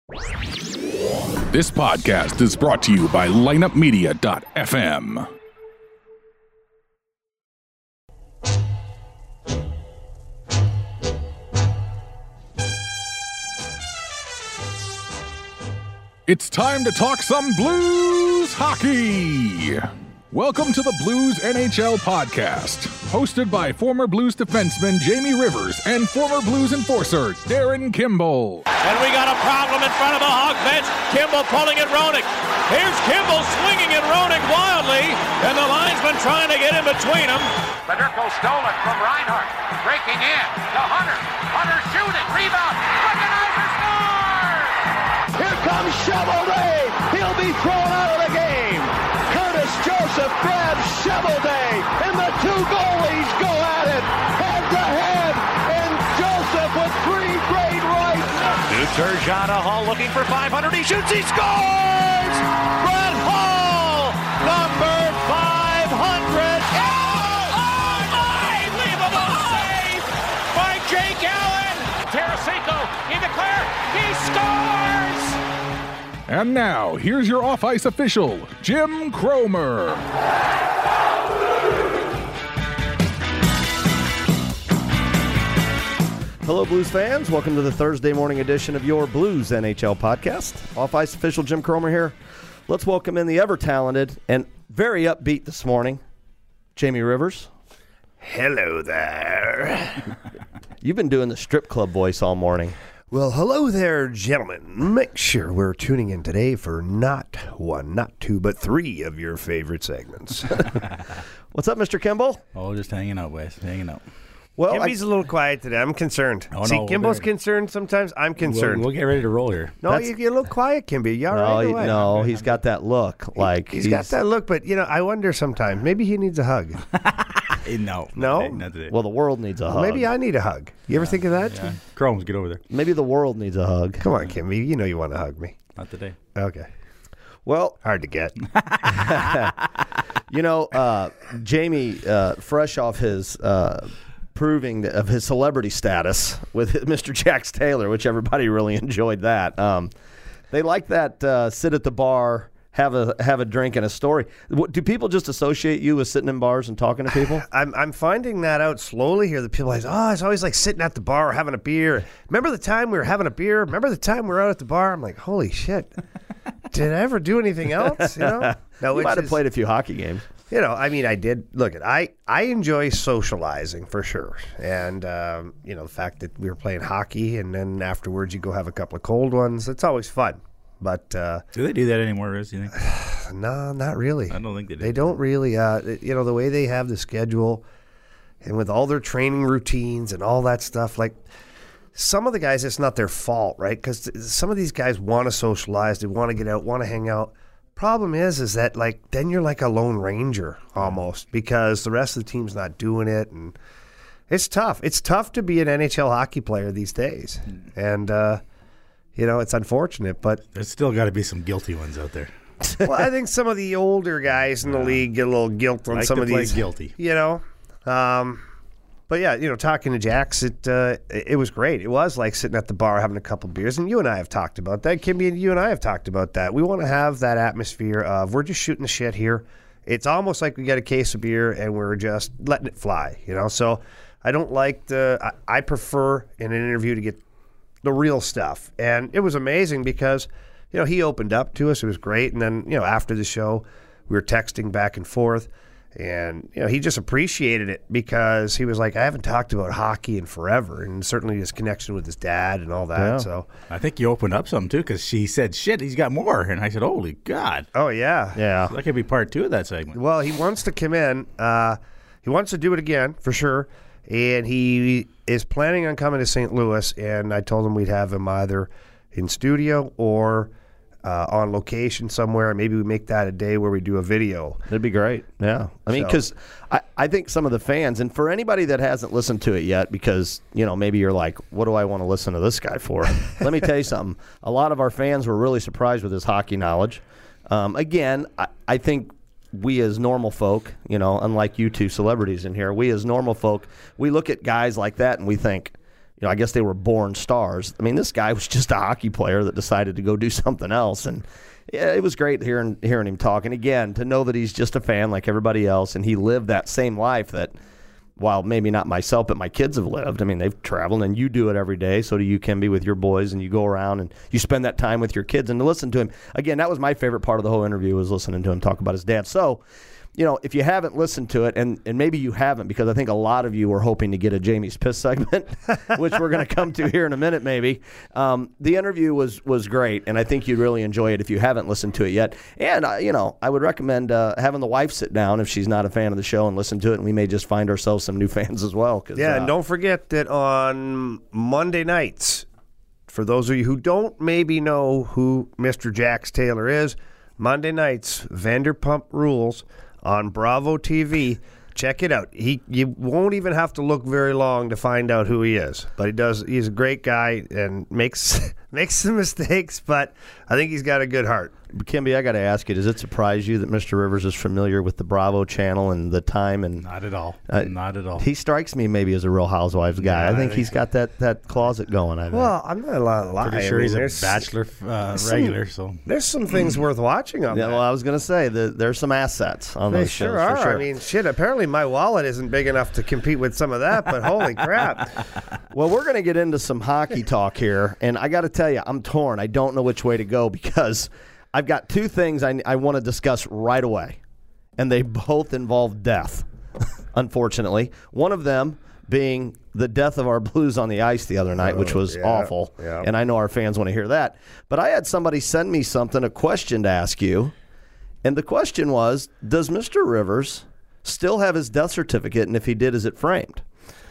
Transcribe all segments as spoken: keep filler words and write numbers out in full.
This podcast is brought to you by lineup media dot f m. It's time to talk some Blues hockey. Welcome to the Blues N H L podcast, hosted by former Blues defenseman Jamie Rivers and former Blues enforcer Darren Kimball. And we got a problem in front of the Hawk bench. Kimball pulling at Roenick. Here's Kimball swinging at Roenick wildly, and the linesman trying to get in between them. Federico stole it from Reinhart, breaking in to Hunter. Hunter shooting, rebound, Recognizer scores! Here comes Shovelday. He'll be thrown out of the game. Curtis Joseph grabs Shovelday, and the two goalies go at it head to head. And Joseph with three great rights. New Turgeon to Hall looking for five hundred. He shoots, he scores! Brett Hall, number five hundred. Oh, unbelievable save by Jake Allen. Tarasenko in the clear. He scores! And now, here's your off-ice official, Jim Cromer. Hello, Blues fans. Welcome to the Thursday morning edition of your Blues N H L podcast. Off-ice official Jim Cromer here. Let's welcome in the ever-talented and very upbeat this morning, Jamie Rivers. Hello there. You've been doing the strip club voice all morning. Well, hello there, gentlemen. Make sure we're tuning in today for not one, not two, but three of your favorite segments. What's up, Mister Kimball? Oh, just hanging out, Wes. Hanging out. Well, Kimby's I, a little quiet today. I'm concerned. Oh, See, no, Kimball's there- concerned sometimes. I'm concerned. We'll, we'll get ready to roll here. no, That's- you, you're a little quiet, Kimby. You all No, right? he, or what? no, he's got that look. Like he's got that look, but, you know, I wonder sometimes. Maybe he needs a hug. Eh, no. No? Not today. Not today. Well, the world needs a hug. Maybe I need a hug. You ever think of that? yeah. Chromes, get over there. Maybe the world needs a hug. Come on, Kimby. You know you want to hug me. Not today. Okay. Well, Hard to get. you know, uh, Jamie, uh, fresh off his uh, proving of his celebrity status with Mister Jax Taylor, which everybody really enjoyed that. Um, they like that uh, sit at the bar, have a have a drink and a story. What, do people just associate you with sitting in bars and talking to people? I'm I'm finding that out slowly here. The people are like, oh, it's always like sitting at the bar having a beer. Remember the time we were having a beer? Remember the time we were out at the bar? I'm like, holy shit. Did I ever do anything else? You know? No, You which might have is- played a few hockey games. You know, I mean, I did. Look, I I enjoy socializing for sure, and um, you know, the fact that we were playing hockey, and then afterwards you go have a couple of cold ones. It's always fun. But uh, Do they do that anymore, Riz, you think? no, not really. I don't think they do. They don't really. Uh, you know, the way they have the schedule, and with all their training routines and all that stuff, like. Some of the guys, it's not their fault, right? Because some of these guys want to socialize, they want to get out, want to hang out. Problem is, is that like then you're like a lone ranger almost because the rest of the team's not doing it, and it's tough. It's tough to be an N H L hockey player these days, and uh, you know it's unfortunate. But There's still got to be some guilty ones out there. well, I think some of the older guys in the league get a little guilt on Like some to of play these. guilty. You know. Um, But yeah, you know, talking to Jax, it uh, it was great. It was like sitting at the bar having a couple beers, and you and I have talked about that. Kimby and you and I have talked about that. We want to have that atmosphere of we're just shooting the shit here. It's almost like we get a case of beer and we're just letting it fly, you know. So I don't like the. I, I prefer in an interview to get the real stuff, and it was amazing because you know he opened up to us. It was great, and then you know after the show, we were texting back and forth. And, you know, he just appreciated it because he was like, I haven't talked about hockey in forever. And certainly his connection with his dad and all that. Yeah. So, I think you opened up some, too, because she said, shit, he's got more. And I said, holy God. oh, yeah. Yeah. That could be part two of that segment. Well, he wants to come in. Uh, he wants to do it again, for sure. And he is planning on coming to Saint Louis. And I told him we'd have him either in studio or uh, on location somewhere. Maybe we make that a day where we do a video. That'd be great. Yeah. I mean, So- because I, I think some of the fans, and for anybody that hasn't listened to it yet, because, you know, maybe you're like, what do I want to listen to this guy for? Let me tell you something. A lot of our fans were really surprised with his hockey knowledge. Um, again, I, I think we as normal folk, you know, unlike you two celebrities in here, we as normal folk, we look at guys like that and we think, you know, I guess they were born stars. I mean, this guy was just a hockey player that decided to go do something else. And yeah, it was great hearing hearing him talk. And again, to know that he's just a fan like everybody else, and he lived that same life that, while maybe not myself, but my kids have lived. I mean, they've traveled, and you do it every day. So do you, Kimby, with your boys, and you go around and you spend that time with your kids. And to listen to him, again, that was my favorite part of the whole interview, was listening to him talk about his dad. So, you know, if you haven't listened to it, and, and maybe you haven't, because I think a lot of you were hoping to get a Jamie's Piss segment, which we're going to come to here in a minute maybe. Um, the interview was was great, and I think you'd really enjoy it if you haven't listened to it yet. And, uh, you know, I would recommend uh, having the wife sit down if she's not a fan of the show and listen to it, and we may just find ourselves some new fans as well. Cause, yeah, uh, and don't forget that on Monday nights, for those of you who don't maybe know who Mister Jax Taylor is, Monday nights, Vanderpump Rules on Bravo T V. Check it out. He you won't even have to look very long to find out who he is. But he does. He's a great guy and makes makes some mistakes, but I think he's got a good heart. Kimby, I got to ask you, does it surprise you that Mister Rivers is familiar with the Bravo channel and the time? And Not at all. Uh, Not at all. He strikes me maybe as a Real Housewives guy. Yeah, I think I think he's so. got that, that closet going. I think. Well, I'm not allowed to lie. Pretty I sure mean, he's a there's- Bachelor uh, some- regular. So There's some things worth watching on yeah, that. well, I was going to say that there's some assets on They those sure shows are. for sure. I mean, shit, apparently my wallet isn't big enough to compete with some of that, but holy crap. Well, we're going to get into some hockey talk here, and I got to tell you, I'm torn. I don't know which way to go because I've got two things I, I want to discuss right away, and they both involve death, unfortunately. One of them being the death of our Blues on the ice the other night, which was yeah, awful, yeah. and I know our fans want to hear that. But I had somebody send me something, a question to ask you, and the question was, does Mister Rivers still have his death certificate, and if he did, is it framed?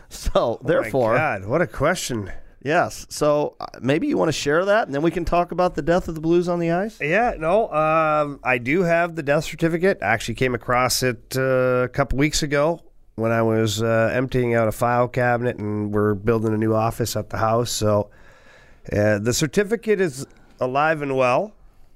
So, therefore... Oh my God, what a question. Yes. So uh, maybe you want to share that, and then we can talk about the death of the Blues on the ice? Yeah, no, um, I do have the death certificate. I actually came across it uh, a couple weeks ago when I was uh, emptying out a file cabinet, and we're building a new office at the house. So uh, the certificate is alive and well.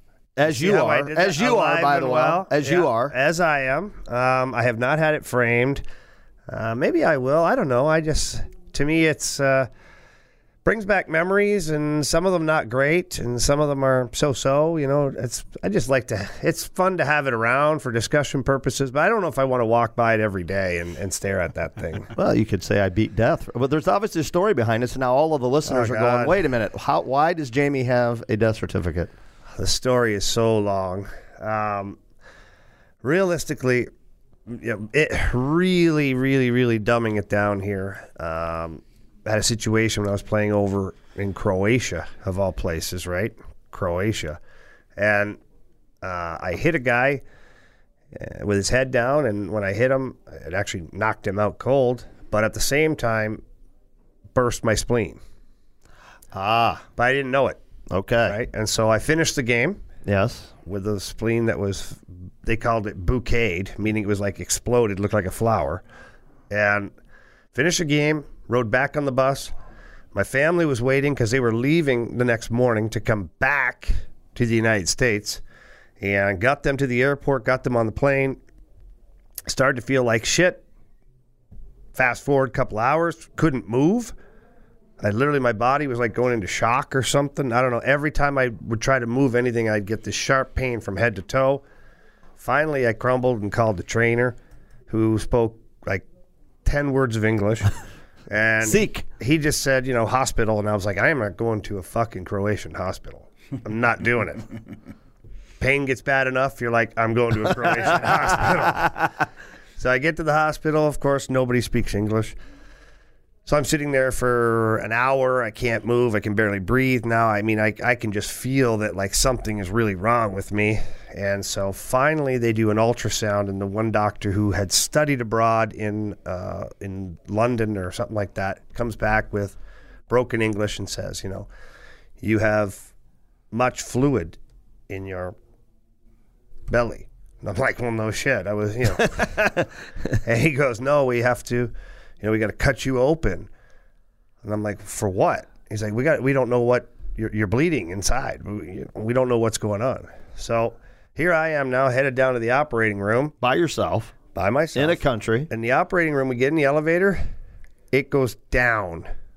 As See you how I are. did As that? you are, Alive by and the way. well. As Yeah, you are. As I am. Um, I have not had it framed. Uh, maybe I will. I don't know. I just, to me, it's uh, brings back memories, and some of them not great, and some of them are so-so. You know, it's. I just like to. It's fun to have it around for discussion purposes, but I don't know if I want to walk by it every day and, and stare at that thing. Well, you could say I beat death. But there's obviously a story behind it, so now all of the listeners Oh, are going, God. wait a minute. How? Why does Jamie have a death certificate? The story is so long. Um, realistically, you know, it really, really, really dumbing it down here. Um, I had a situation when I was playing over in Croatia, of all places, right? Croatia. And uh, I hit a guy uh, with his head down, and when I hit him, it actually knocked him out cold, but at the same time, burst my spleen. Ah, But I didn't know it, okay. right? And so I finished the game Yes. with a spleen that was, they called it bouqueted, meaning it was like exploded, looked like a flower. And finished the game, rode back on the bus. My family was waiting because they were leaving the next morning to come back to the United States, and got them to the airport, got them on the plane. Started to feel like shit. Fast forward a couple hours, couldn't move. I literally, my body was like going into shock or something. I don't know. Every time I would try to move anything, I'd get this sharp pain from head to toe. Finally, I crumbled and called the trainer, who spoke like ten words of English. And Seek. he just said, you know, hospital. And I was like, I am not going to a fucking Croatian hospital. I'm not doing it. Pain gets bad enough, you're like, I'm going to a Croatian hospital. So I get to the hospital. Of course, nobody speaks English. So I'm sitting there for an hour. I can't move. I can barely breathe now. I mean, I, I can just feel that like something is really wrong with me. And so finally they do an ultrasound, and the one doctor who had studied abroad in uh, in London or something like that comes back with broken English and says, you know, you have much fluid in your belly. And I'm like, well, no shit. I was, you know. And he goes, no, we have to, you know, we got to cut you open. And I'm like, for what? He's like, we got, we don't know what, you're, you're bleeding inside. We, we don't know what's going on. So here I am now headed down to the operating room By yourself. by myself. In a country. In the operating room, we get in the elevator. It goes down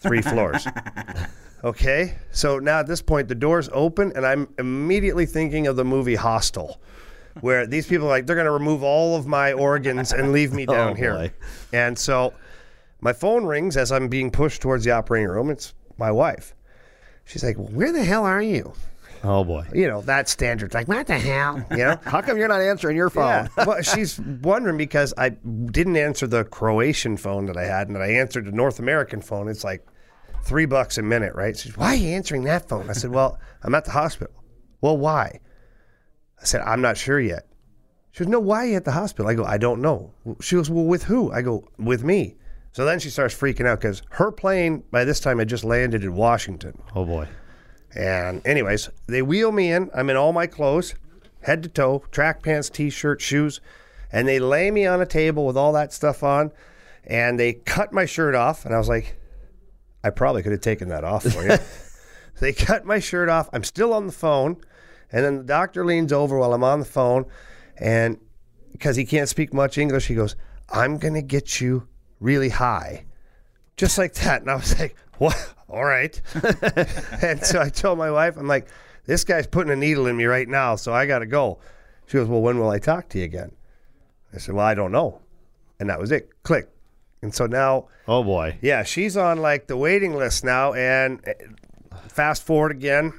three floors. Okay, so now at this point, the door's open, and I'm immediately thinking of the movie Hostel, where these people are like, they're going to remove all of my organs and leave me down Oh, here. boy. And so my phone rings as I'm being pushed towards the operating room. It's my wife. She's like, where the hell are you? Oh, boy. You know, that standard. It's like, what the hell? You know? How come you're not answering your phone? Yeah. Well, she's wondering because I didn't answer the Croatian phone that I had, and I answered the North American phone. It's like three bucks a minute, right? She's, why are you answering that phone? I said, well, I'm at the hospital. Well, why? I said, I'm not sure yet. She goes, no, why are you at the hospital? I go, I don't know. She goes, well, with who? I go, with me. So then she starts freaking out because her plane, by this time, had just landed in Washington. Oh, boy. And anyways, they wheel me in. I'm in all my clothes, head to toe, track pants, T-shirt, shoes. And they lay me on a table with all that stuff on. And they cut my shirt off. And I was like, I probably could have taken that off for you. They cut my shirt off. I'm still on the phone. And then the doctor leans over while I'm on the phone. And because he can't speak much English, he goes, I'm going to get you really high. Just like that. And I was like, what? All right. And so I told my wife, I'm like, this guy's putting a needle in me right now, so I got to go. She goes, well, when will I talk to you again? I said, well, I don't know. And that was it. Click. And so now, Oh, boy. yeah, she's on like the waiting list now. And fast forward again,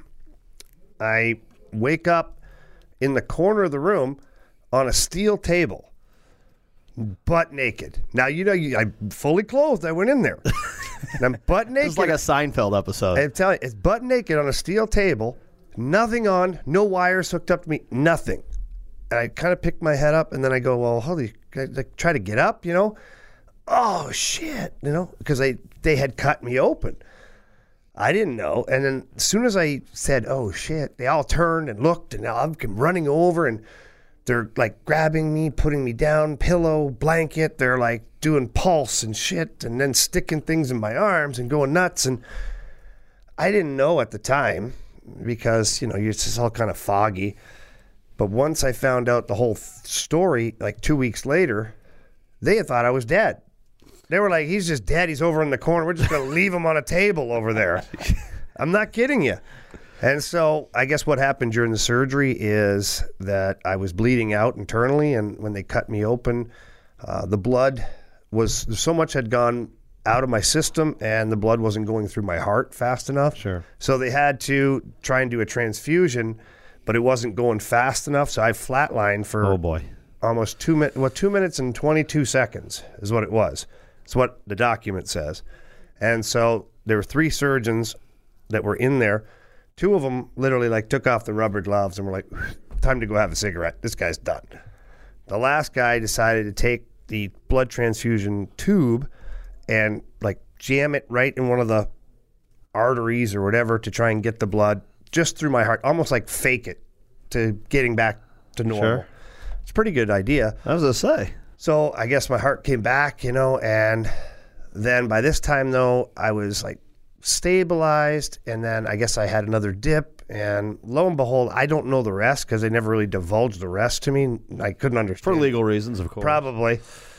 I wake up in the corner of the room on a steel table, butt naked. Now, you know, you, I'm fully clothed. I went in there. And I'm butt naked. It's like a Seinfeld episode. I'm telling you, it's butt naked on a steel table, nothing on, no wires hooked up to me, nothing. And I kind of picked my head up, and then I go, well, holy, I like, try to get up, you know? Oh, shit, you know, because they, they had cut me open. I didn't know. And then as soon as I said, oh, shit, they all turned and looked, and now I'm running over, and they're like grabbing me, putting me down, pillow, blanket. They're like doing pulse and shit, and then sticking things in my arms and going nuts. And I didn't know at the time because, you know, it's just all kind of foggy. But once I found out the whole th- story, like two weeks later, they had thought I was dead. They were like, he's just dead. He's over in the corner. We're just going to leave him on a table over there. I'm not kidding you. And so I guess what happened during the surgery is that I was bleeding out internally, and when they cut me open, uh, the blood was, so much had gone out of my system, and the blood wasn't going through my heart fast enough. Sure. So they had to try and do a transfusion, but it wasn't going fast enough, so I flatlined for Oh, boy. almost two minutes. Well, two minutes and twenty-two seconds is what it was. It's what the document says. And so there were three surgeons that were in there. Two of them literally like took off the rubber gloves and were like, time to go have a cigarette. This guy's done. The last guy decided to take the blood transfusion tube and like jam it right in one of the arteries or whatever to try and get the blood just through my heart, almost like fake it to getting back to normal. Sure. It's a pretty good idea. I was going to say. So I guess my heart came back, you know, and then by this time, though, I was like stabilized, and then I guess I had another dip, and lo and behold, I don't know the rest because they never really divulged the rest to me. I couldn't understand. For legal reasons, of course. Probably.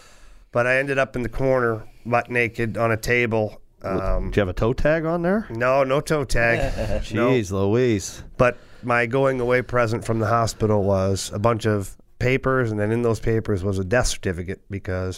But I ended up in the corner, butt naked, on a table. Um, Do you have a toe tag on there? no, no toe tag. No. Jeez Louise. But my going away present from the hospital was a bunch of papers, and then in those papers was a death certificate because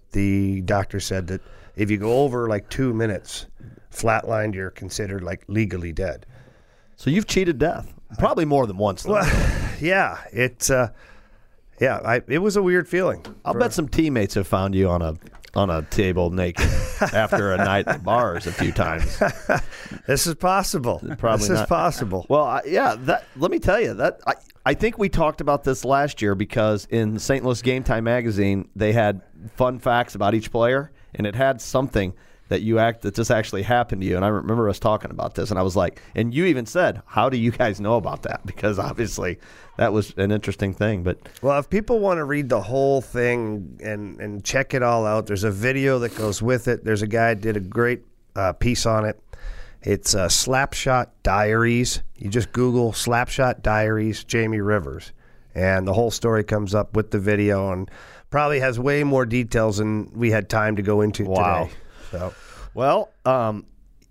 the doctor said that if you go over like two minutes flatlined, you're considered like legally dead. So you've cheated death. Probably more than once, though. Well, yeah, it's uh, yeah, I, it was a weird feeling. I'll bet some teammates have found you on a on a table naked after a night at bars a few times. This is possible. Probably this is not. possible. Well, I, yeah, that let me tell you that I, I think we talked about this last year because in Saint Louis Game Time magazine they had fun facts about each player, and it had something that you act that this actually happened to you. And I remember us talking about this, and I was like, and you even said, how do you guys know about that? Because obviously that was an interesting thing. But Well, if people want to read the whole thing and, and check it all out, there's a video that goes with it. There's a guy that did a great uh, piece on it. It's uh, Slapshot Diaries. You just Google Slapshot Diaries, Jamie Rivers, and the whole story comes up with the video and probably has way more details than we had time to go into Wow. today. So, Well, um,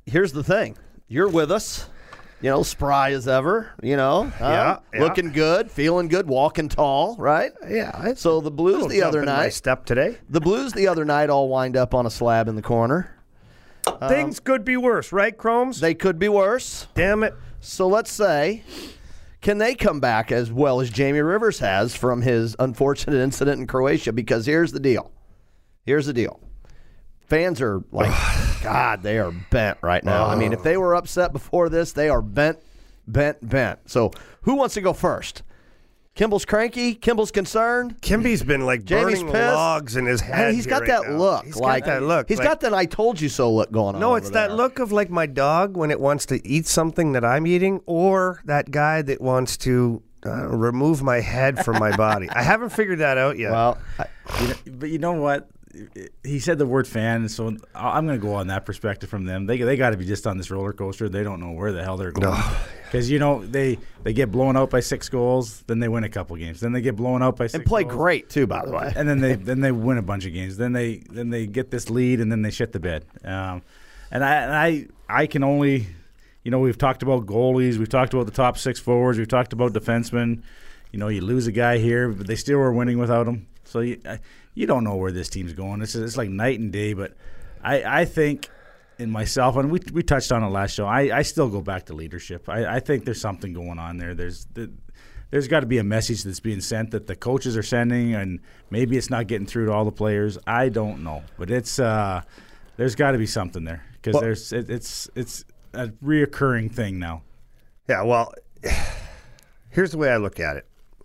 here's the thing. You're with us. You know, spry as ever, you know. Uh, Yeah, yeah. Looking good, feeling good, walking tall, right? Yeah. I, So the Blues the other my night, step today. the Blues the other night all wind up on a slab in the corner. Things could be worse, right, Chromes? They could be worse. Damn it. So let's say, can they come back as well as Jamie Rivers has from his unfortunate incident in Croatia? Because here's the deal. Here's the deal. Fans are like, God, they are bent right now. I mean, if they were upset before this, they are bent, bent, bent. So who wants to go first? Kimball's cranky. Kimball's concerned. Kimby's been like Jamie's burning pissed. logs in his head. And he's here got right that now. look. He's like, got that look. He's like, got that I told you so look going on. No, it's over that there. look of like my dog when it wants to eat something that I'm eating, or that guy that wants to uh, remove my head from my body. I haven't figured that out yet. Well, I, You know, but you know what? He said the word fan, so I'm going to go on that perspective from them. They they got to be just on this roller coaster. They don't know where the hell they're going. Because, you know, they, they get blown out by six goals, then they win a couple games. Then they get blown out by six and play goals. great, too, by the way. And then they then they win a bunch of games. Then they then they get this lead, and then they shit the bed. Um, and I and I I can only, you know, we've talked about goalies, we've talked about the top six forwards, we've talked about defensemen. You know, you lose a guy here, but they still were winning without him. So you I, you don't know where this team's going. It's it's like night and day. But I I think in myself, and we we touched on it last show. I, I still go back to leadership. I, I think there's something going on there. There's the, there's got to be a message that's being sent that the coaches are sending, and maybe it's not getting through to all the players. I don't know, but it's uh, there's got to be something there because Well- there's it, it's it's a reoccurring thing now. Yeah, well, here's the way I look at it.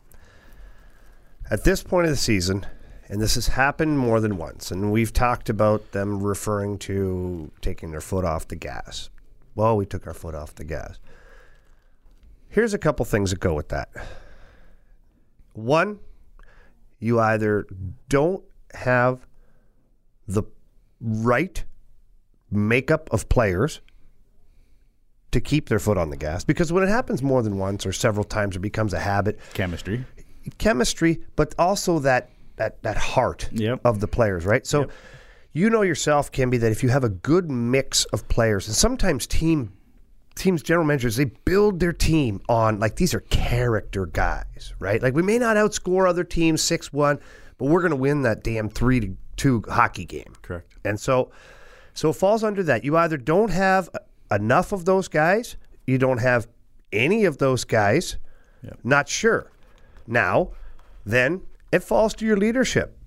At this point of the season, and this has happened more than once, and we've talked about them referring to taking their foot off the gas. Well, we took our foot off the gas. Here's a couple things that go with that. One, you either don't have the right makeup of players to keep their foot on the gas, because when it happens more than once or several times, it becomes a habit. Chemistry. Chemistry, but also that that that heart Yep. of the players, right? So Yep. you know yourself, Kimby, that if you have a good mix of players, and sometimes team teams general managers, they build their team on like these are character guys, right? Like we may not outscore other teams six one, but we're going to win that damn three to two hockey game. Correct. And so so it falls under that. You either don't have enough of those guys, you don't have any of those guys, Yep. not sure. Now, then it falls to your leadership.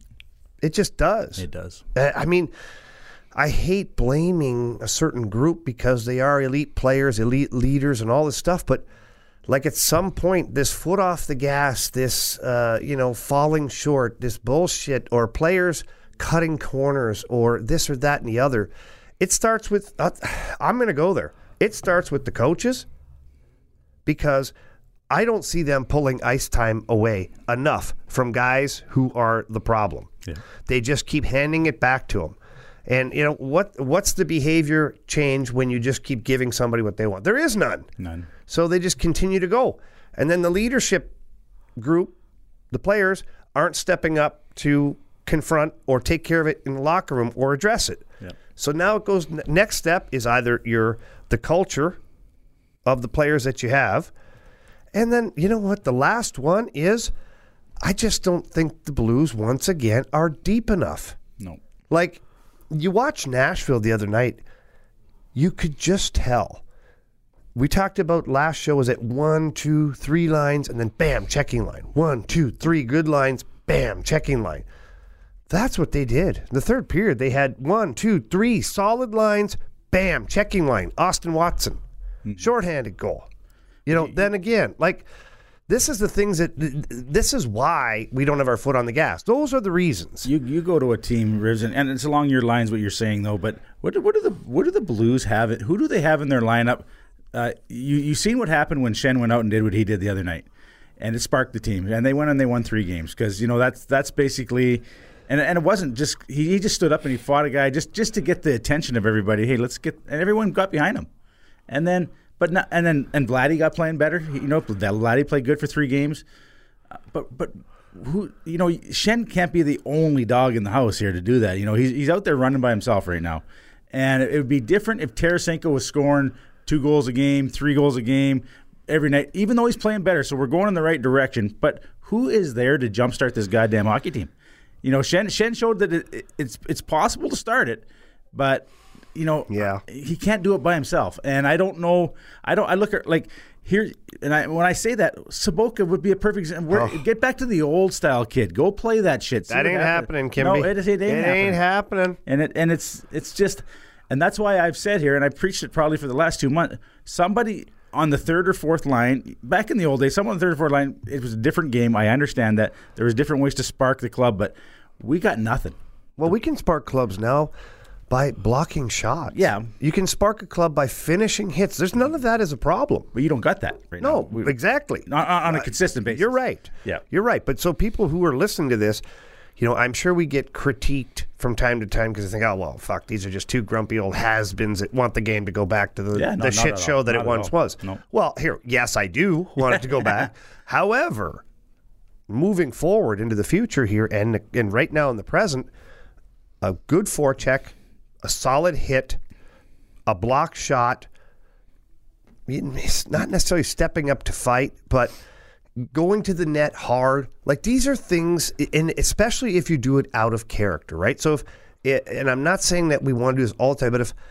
It just does. It does. Uh, I mean, I hate blaming a certain group because they are elite players, elite leaders, and all this stuff. But like at some point, this foot off the gas, this uh, you know falling short, this bullshit, or players cutting corners, or this or that and the other. It starts with. Uh, I'm going to go there. It starts with the coaches because I don't see them pulling ice time away enough from guys who are the problem. Yeah. They just keep handing it back to them. And, you know, what? what's the behavior change when you just keep giving somebody what they want? There is none. None. So they just continue to go. And then the leadership group, the players, aren't stepping up to confront or take care of it in the locker room or address it. Yep. So now it goes, next step is either your the culture of the players that you have. And then, you know what? The last one is I just don't think the Blues, once again, are deep enough. No. Like, you watch Nashville the other night, you could just tell. We talked about last show was at one, two, three lines, and then bam, checking line. One, two, three, good lines, bam, checking line. That's what they did. In the third period, they had one, two, three solid lines, bam, checking line. Austin Watson, mm-hmm. shorthanded goal. You know, then again, like, this is the things that, this is why we don't have our foot on the gas. Those are the reasons. You you go to a team, Rivs, and, and it's along your lines what you're saying though. But what do, what do the what do the Blues have? It? Who do they have in their lineup? Uh, you you seen what happened when Schenn went out and did what he did the other night, and it sparked the team, and they went and they won three games because you know that's that's basically, and and it wasn't just he, he just stood up and he fought a guy just just to get the attention of everybody. Hey, let's get, and everyone got behind him, and then. But not, and then and Vladdy got playing better. You know, Vladdy played good for three games. Uh, but but who you know, Schenn can't be the only dog in the house here to do that. You know, he's he's out there running by himself right now, And it would be different if Tarasenko was scoring two goals a game, three goals a game every night, even though he's playing better. So we're going in the right direction. But who is there to jumpstart this goddamn hockey team? You know, Shen, Shen showed that it, it, it's it's possible to start it, but you know, yeah. he can't do it by himself. And I don't know. I don't. I look at like here, and I when I say that, Sobotka would be a perfect example. Oh. Get back to the old style kid. Go play that shit. See That what ain't happens. happening, Kimby. No, it, it ain't it happening. ain't happening. And it and it's it's just, and that's why I've said here, and I preached it probably for the last two months. Somebody on the third or fourth line, back in the old days, someone on the third or fourth line, it was a different game. I understand that there was different ways to spark the club, but we got nothing. Well, we can spark clubs now by blocking shots. Yeah. You can spark a club by finishing hits. There's none of that as a problem. But you don't got that right No, now. We- exactly. On, on a consistent basis. You're right. Yeah. You're right. But so people who are listening to this, you know, I'm sure we get critiqued from time to time because they think, oh, well, fuck, these are just two grumpy old has-beens that want the game to go back to the, Yeah, no, the not shit at show all. that Not it at once all. was. No. Well, here, yes, I do want it to go back. However, moving forward into the future here and and right now in the present, a good forecheck, a solid hit, a block shot, it's not necessarily stepping up to fight, but going to the net hard. Like, these are things, and especially if you do it out of character, right? So if, it, and I'm not saying that we want to do this all the time, but if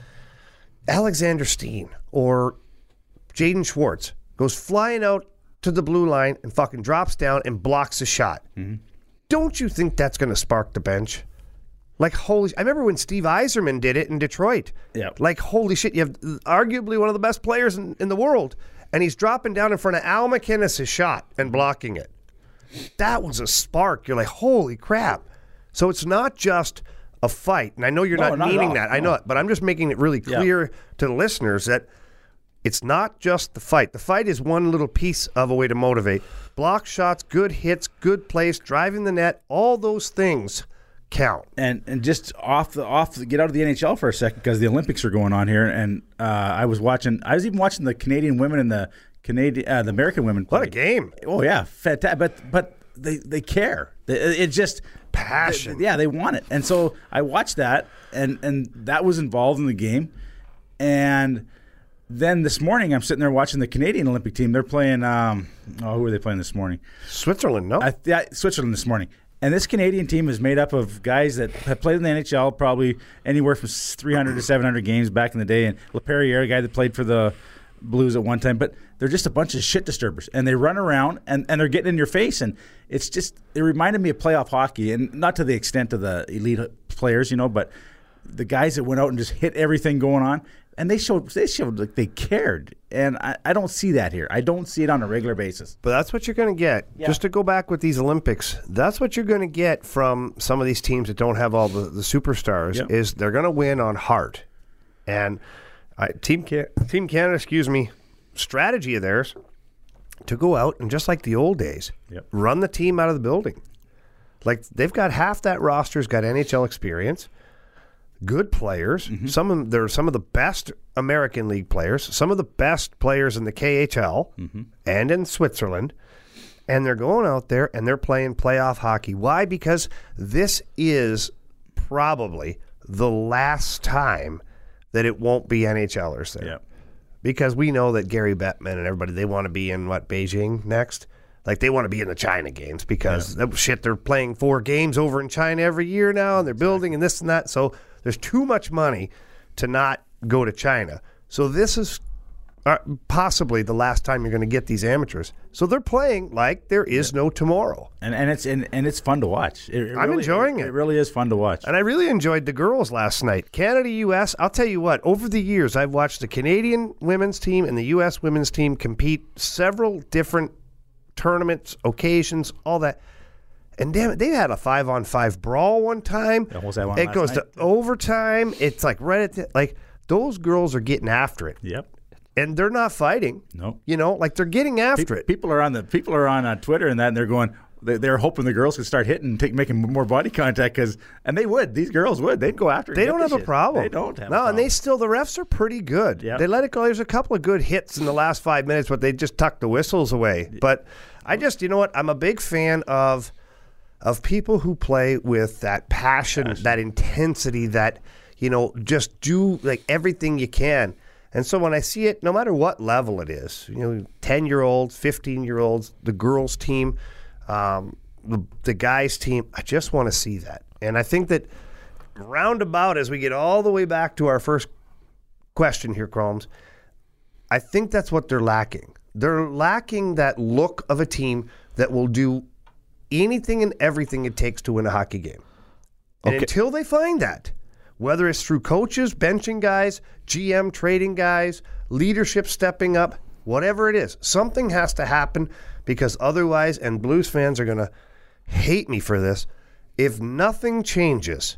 Alexander Steen or Jaden Schwartz goes flying out to the blue line and fucking drops down and blocks a shot, mm-hmm. don't you think that's going to spark the bench? Like, holy... I remember when Steve Yzerman did it in Detroit. Yeah. Like, holy shit, you have arguably one of the best players in, in the world, and he's dropping down in front of Al McInnes' shot and blocking it. That was a spark. You're like, holy crap. So it's not just a fight, and I know you're No, not, not at meaning all. that. I No. know it, but I'm just making it really clear Yeah. to the listeners that it's not just the fight. The fight is one little piece of a way to motivate. Block shots, good hits, good plays, driving the net, all those things count. And and just off the off the, get out of the N H L for a second because the Olympics are going on here, and uh, I was watching. I was even watching the Canadian women and the Canadian uh, the American women. What a play. game! Oh yeah, fantastic. But but they they care. They, it just Passion. they- yeah, they want it. And so I watched that, and and that was involved in the game. And then this morning, I'm sitting there watching the Canadian Olympic team. They're playing. Um, oh, who are they playing this morning? Switzerland, no? I, yeah, Switzerland this morning. And this Canadian team is made up of guys that have played in the N H L probably anywhere from three hundred to seven hundred games back in the day. And LaPerriere, a guy that played for the Blues at one time. But they're just a bunch of shit disturbers. And they run around, and, and they're getting in your face. And it's just, it reminded me of playoff hockey. And not to the extent of the elite players, you know, but the guys that went out and just hit everything going on. And they showed they showed like they cared, and I, I don't see that here. I don't see it on a regular basis. But that's what you're going to get. Yeah. Just to go back with these Olympics, that's what you're going to get from some of these teams that don't have all the, the superstars, Yep. is they're going to win on heart. And I, Team, Can- Team Canada, excuse me, strategy of theirs to go out and just like the old days, Yep. run the team out of the building. Like, they've got half that roster's got N H L experience. Good players. Mm-hmm. Some of them, they're some of the best American League players. Some of the best players in the K H L Mm-hmm. and in Switzerland. And they're going out there and they're playing playoff hockey. Why? Because this is probably the last time that it won't be NHLers there. Yep. Because we know that Gary Bettman and everybody, they want to be in, what, Beijing next? Like, they want to be in the China games because, that shit, they're playing four games over in China every year now, and they're building and this and that. So there's too much money to not go to China. So this is uh, possibly the last time you're going to get these amateurs. So they're playing like there is no tomorrow. And and it's and, and it's fun to watch. It, it I'm really- enjoying it. It really is fun to watch. And I really enjoyed the girls last night. Canada, U S, I'll tell you what, over the years, I've watched the Canadian women's team and the U S women's team compete several different tournaments, occasions, all that. And damn it, they had a five-on-five brawl one time. They almost had one It last goes night. to overtime. It's like right at the, like, those girls are getting after it. Yep. And they're not fighting. No. You know, like they're getting after it. People are on the people are on uh, Twitter and that, and they're going. They, they're hoping the girls could start hitting, take making more body contact because, and they would. These girls would. They'd go after. it They and don't get have the a shit. problem. They don't have. No, a problem. and they still, the refs are pretty good. Yep. They let it go. There's a couple of good hits in the last five minutes, but they just tucked the whistles away. But I just, you know what? I'm a big fan of of people who play with that passion, that intensity, that, you know, just do like everything you can. And so when I see it, no matter what level it is, you know, ten-year-olds, fifteen-year-olds, the girls' team, um, the, the guys' team, I just want to see that. And I think that roundabout, as we get all the way back to our first question here, Cromes, I think that's what they're lacking. They're lacking that look of a team that will do anything and everything it takes to win a hockey game. And Okay. until they find that, whether it's through coaches, benching guys, G M trading guys, leadership stepping up, whatever it is, something has to happen because otherwise, and Blues fans are going to hate me for this, if nothing changes,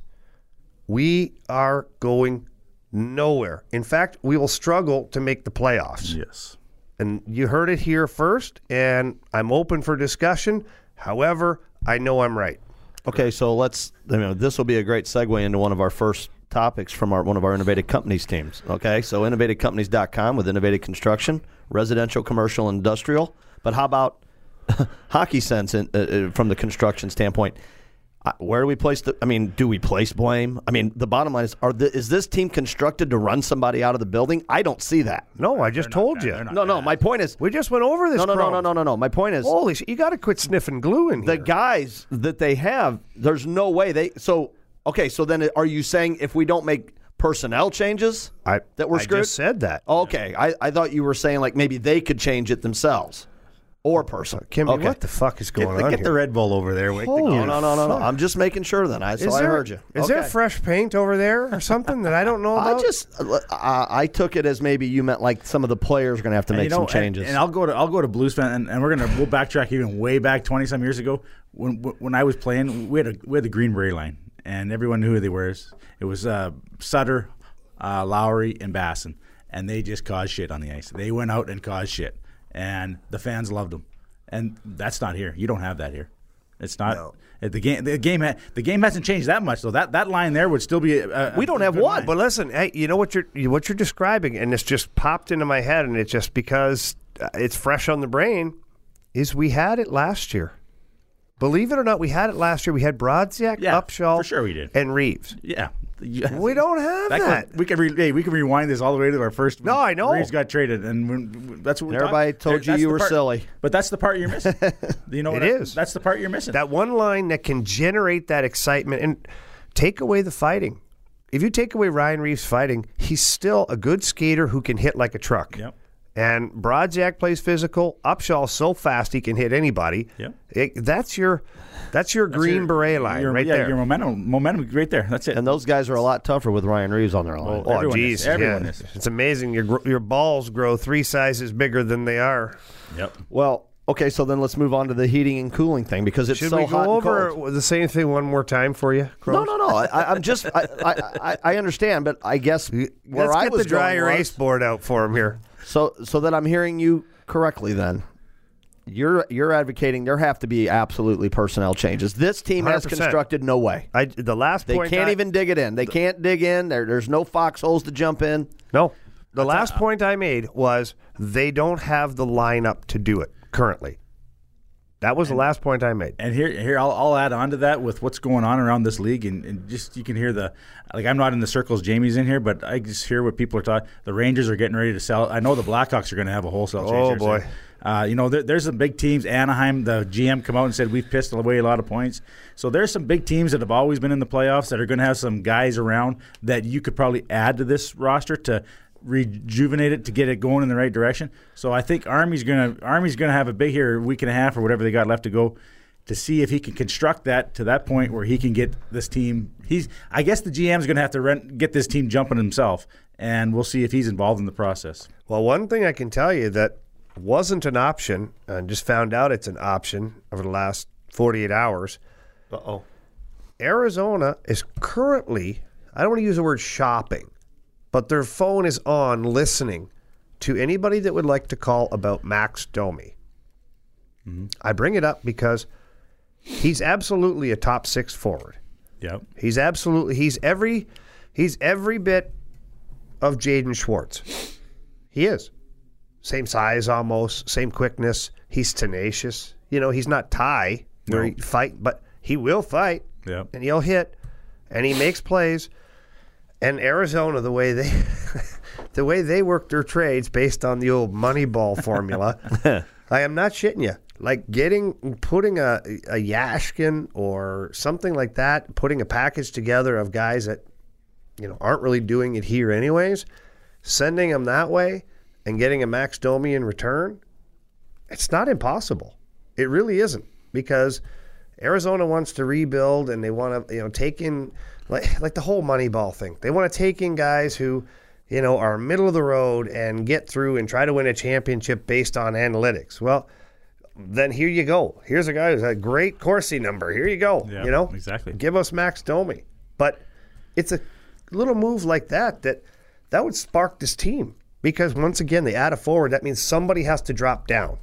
we are going nowhere. In fact, we will struggle to make the playoffs. Yes. And you heard it here first, and I'm open for discussion. However, I know I'm right. Okay, so let's. I mean, this will be a great segue into one of our first topics from our one of our Innovative Companies teams. Okay, so innovative companies dot com with innovative construction, residential, commercial, industrial. But how about hockey sense in, uh, from the construction standpoint? Uh, where do we place the? I mean, do we place blame? I mean, the bottom line is: are the, is this team constructed to run somebody out of the building? I don't see that. No, I just told bad. you. They're not No, no. bad. My point is, We just went over this. no, no, no, Crow. no, no, no, no. My point is, Holy shit, you got to quit sniffing glue in the here. guys that they have, there's no way they. So okay, so then are you saying if we don't make personnel changes I, that we're I screwed? just said that. Okay, I, I thought you were saying like maybe they could change it themselves or person. Kimmy, okay. what the fuck is going Get, on get here? the Red Bull over there. Wake the Holy No, no, no, no, no. I'm just making sure then. I, so Is I there, heard you. Is okay. there fresh paint over there or something that I don't know I about? just uh, I took it as maybe you meant like some of the players are going to have to And, make you know, some changes. And, and I'll go to I'll go to Blues fan, and, and we're gonna we'll backtrack even way back twenty some years ago when when I was playing. We had a we had the Green Beret line, and everyone knew who they were. It was uh, Sutter, uh, Lowry, and Basson, and they just caused shit on the ice. They went out and caused shit, and the fans loved them. And that's not here. You don't have that here. It's not. No. The game. The game. ha- The game hasn't changed that much, though. That that line there would still be. A, a, We don't a have good one, line. But listen, hey, you know what you're what you're describing, and it's just popped into my head, and it's just because uh, it's fresh on the brain. Is we had it last year. Believe it or not, we had it last year. We had Brodziak, Yeah, Upshaw, for sure we did. and Reeves. yeah. Yeah. We don't have That that. could- we can re, hey, we can rewind this all the way to our first. No, I know. Reeves got traded, and when, that's what we're Everybody talking- told you that's you the were part- silly. But that's the part you're missing. You know It what I- is. That's the part you're missing. That one line that can generate that excitement and take away the fighting. If you take away Ryan Reeves fighting, he's still a good skater who can hit like a truck. Yep. And Brodziak plays physical. Upshaw's so fast he can hit anybody. Yep. It- that's your that's your That's Green your- Beret line your- right yeah, there. Your momentum, momentum, right there. That's it. and those guys are a lot tougher with Ryan Reeves on their line. Oh, Oh, everyone geez. is. Everyone yeah. is. It's amazing. Your gr- your balls grow three sizes bigger than they are. Yep. Well, okay, so then let's move on to the heating and cooling thing because it's Should so we hot go and over cold. the same thing one more time for you? No, Crows? no, no. I, I'm just, I, I, I, I understand, but I guess where Let's I get was the dry going erase was, board out for him here. so, so that I'm hearing you correctly. Then you're you're advocating there have to be absolutely personnel changes. This team has one hundred percent. constructed no way. I the last They point can't I- even dig it in. They can't dig in. There, there's no foxholes to jump in. No. The last point I made was they don't have the lineup to do it currently. That was the last point I made. And here, here I'll, I'll add on to that with what's going on around this league, and, and just you can hear the like. I'm not in the circles Jamie's in here, but I just hear what people are talking. The Rangers are getting ready to sell. I know the Blackhawks are going to have a wholesale change. Oh, here boy. soon. Uh, you know, there, there's some big teams. Anaheim, the G M come out and said we've pissed away a lot of points. So there's some big teams that have always been in the playoffs that are going to have some guys around that you could probably add to this roster to rejuvenate it to get it going in the right direction. So I think Army's going to Army's going to have a big here week and a half or whatever they got left to go to see if he can construct that to that point where he can get this team. He's I guess the G M's going to have to rent, get this team jumping himself, and we'll see if he's involved in the process. Well, one thing I can tell you that wasn't an option, and just found out it's an option over the last forty-eight hours. Uh-oh. Arizona is currently, I don't want to use the word shopping, but their phone is on listening to anybody that would like to call about Max Domi. Mm-hmm. I bring it up because he's absolutely a top six forward. Yep. He's absolutely he's every he's every bit of Jaden Schwartz. He is. Same size almost, same quickness. He's tenacious. You know, he's not Ty where No. he fight, but he will fight. Yep. And he'll hit and he makes plays. And Arizona, the way they the way they work their trades based on the old Moneyball formula, I am not shitting you. Like getting, putting a, a Yashkin or something like that, putting a package together of guys that, you know, aren't really doing it here anyways, sending them that way and getting a Max Domi in return, it's not impossible. It really isn't, because Arizona wants to rebuild and they want to, you know, take in, like, like the whole Moneyball thing. They want to take in guys who, you know, are middle of the road and get through and try to win a championship based on analytics. Well, then here you go. Here's a guy who's a great Corsi number. Here you go. Yeah, you know, exactly. Give us Max Domi. But it's a little move like that that that would spark this team, because once again they add a forward. That means somebody has to drop down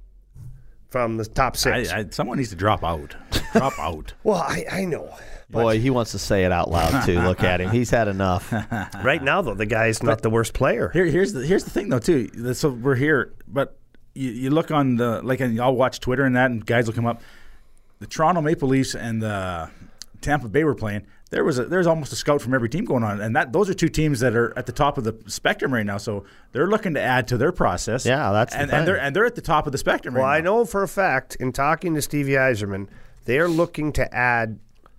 from the top six. I, I, someone needs to drop out. Drop out. Well, I, I know. Boy, he wants to say it out loud too. Look at him; he's had enough. Right now, though, the guy's not the worst player. Here, here's the here's the thing, though, too. So we're here, but you, you look on the like, and I'll watch Twitter and that, and guys will come up. The Toronto Maple Leafs and the Tampa Bay were playing. There was a, there's almost a scout from every team going on, and that those are two teams that are at the top of the spectrum right now. So they're looking to add to their process. Yeah, that's the and, thing. and they're and they're at the top of the spectrum. Well, right I now. know for a fact, in talking to Stevie Yzerman, they're looking to add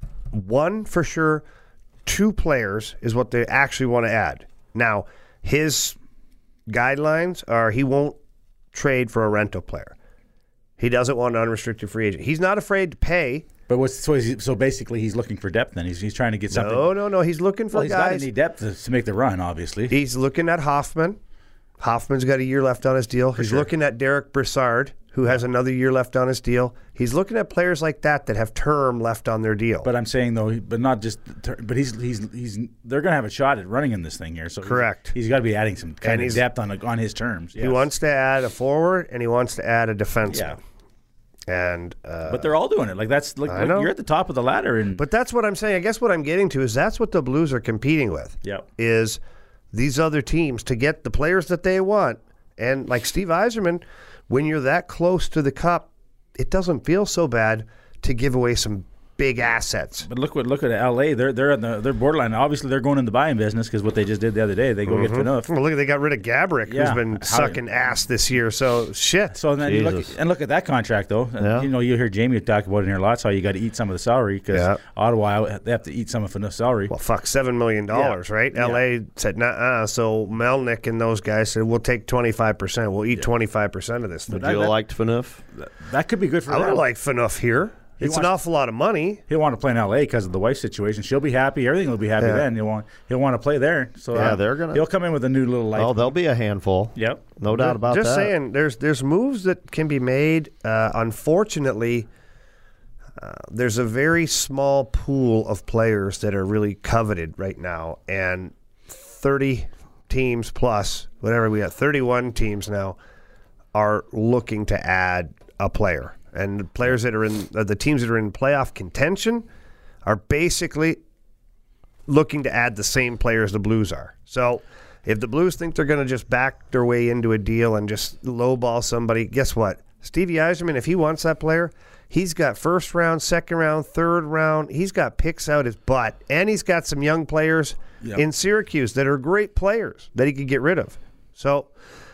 one for sure, two players is what they actually want to add. Now, his guidelines are he won't trade for a rental player. He doesn't want an unrestricted free agent. He's not afraid to pay. But what's so, is he, so basically he's looking for depth. Then he's he's trying to get something. No, no, no. He's looking for well, he's got guys. to need depth to, to make the run. Obviously, He's looking at Hoffman. Hoffman's got a year left on his deal. He's sure. looking at Derek Brassard, who has another year left on his deal. He's looking at players like that that have term left on their deal. But I'm saying though, but not just. But he's he's he's. They're going to have a shot at running in this thing here. So Correct. He's, he's got to be adding some kind And of he's- depth on a, on his terms. he yes. wants to add a forward and he wants to add a defenseman. Yeah. And uh, But they're all doing it. Like that's like, I like know. you're at the top of the ladder. And But that's what I'm saying. I guess what I'm getting to is that's what the Blues are competing with. Yep. Is these other teams to get the players that they want. And like Steve Yzerman, when you're that close to the cup, it doesn't feel so bad to give away some big assets. But look what look at L A. They're they're at the they're borderline. Obviously, they're going in the buying business because what they just did the other day, they go get Phaneuf. Well, look, they got rid of Gabrick, Yeah. who's been How- sucking ass this year. So shit. So then you look Jesus. and look at that contract though. And, Yeah. You know, you hear Jamie talk about it in here lots how you got to eat some of the salary because Yeah. Ottawa they have to eat some of Phaneuf's salary. Well, fuck, seven million dollars, Yeah. right? Yeah. L A said, nah. So Melnick and those guys said, we'll take twenty-five percent. We'll eat twenty-five percent of this. Would that- you that- like Phaneuf? That could be good for I would them. have liked Phaneuf here. It's an wants- awful lot of money. He'll want to play in L A because of the wife situation. She'll be happy. Everything will be happy Yeah. then. He'll want he'll want to play there. So Yeah, uh, they're gonna- He'll come in with a new little life. Oh, there'll be a handful. Yep. No doubt about Just that. saying, there's there's moves that can be made. Uh, unfortunately, uh, there's a very small pool of players that are really coveted right now, and thirty teams plus, whatever we got, thirty-one teams now, are looking to add a player. And the players that are in uh, the teams that are in playoff contention are basically looking to add the same players the Blues are. So if the Blues think they're going to just back their way into a deal and just lowball somebody, guess what? Stevie Yzerman, if he wants that player, he's got first round, second round, third round. He's got picks out his butt. And he's got some young players Yep. in Syracuse that are great players that he could get rid of. So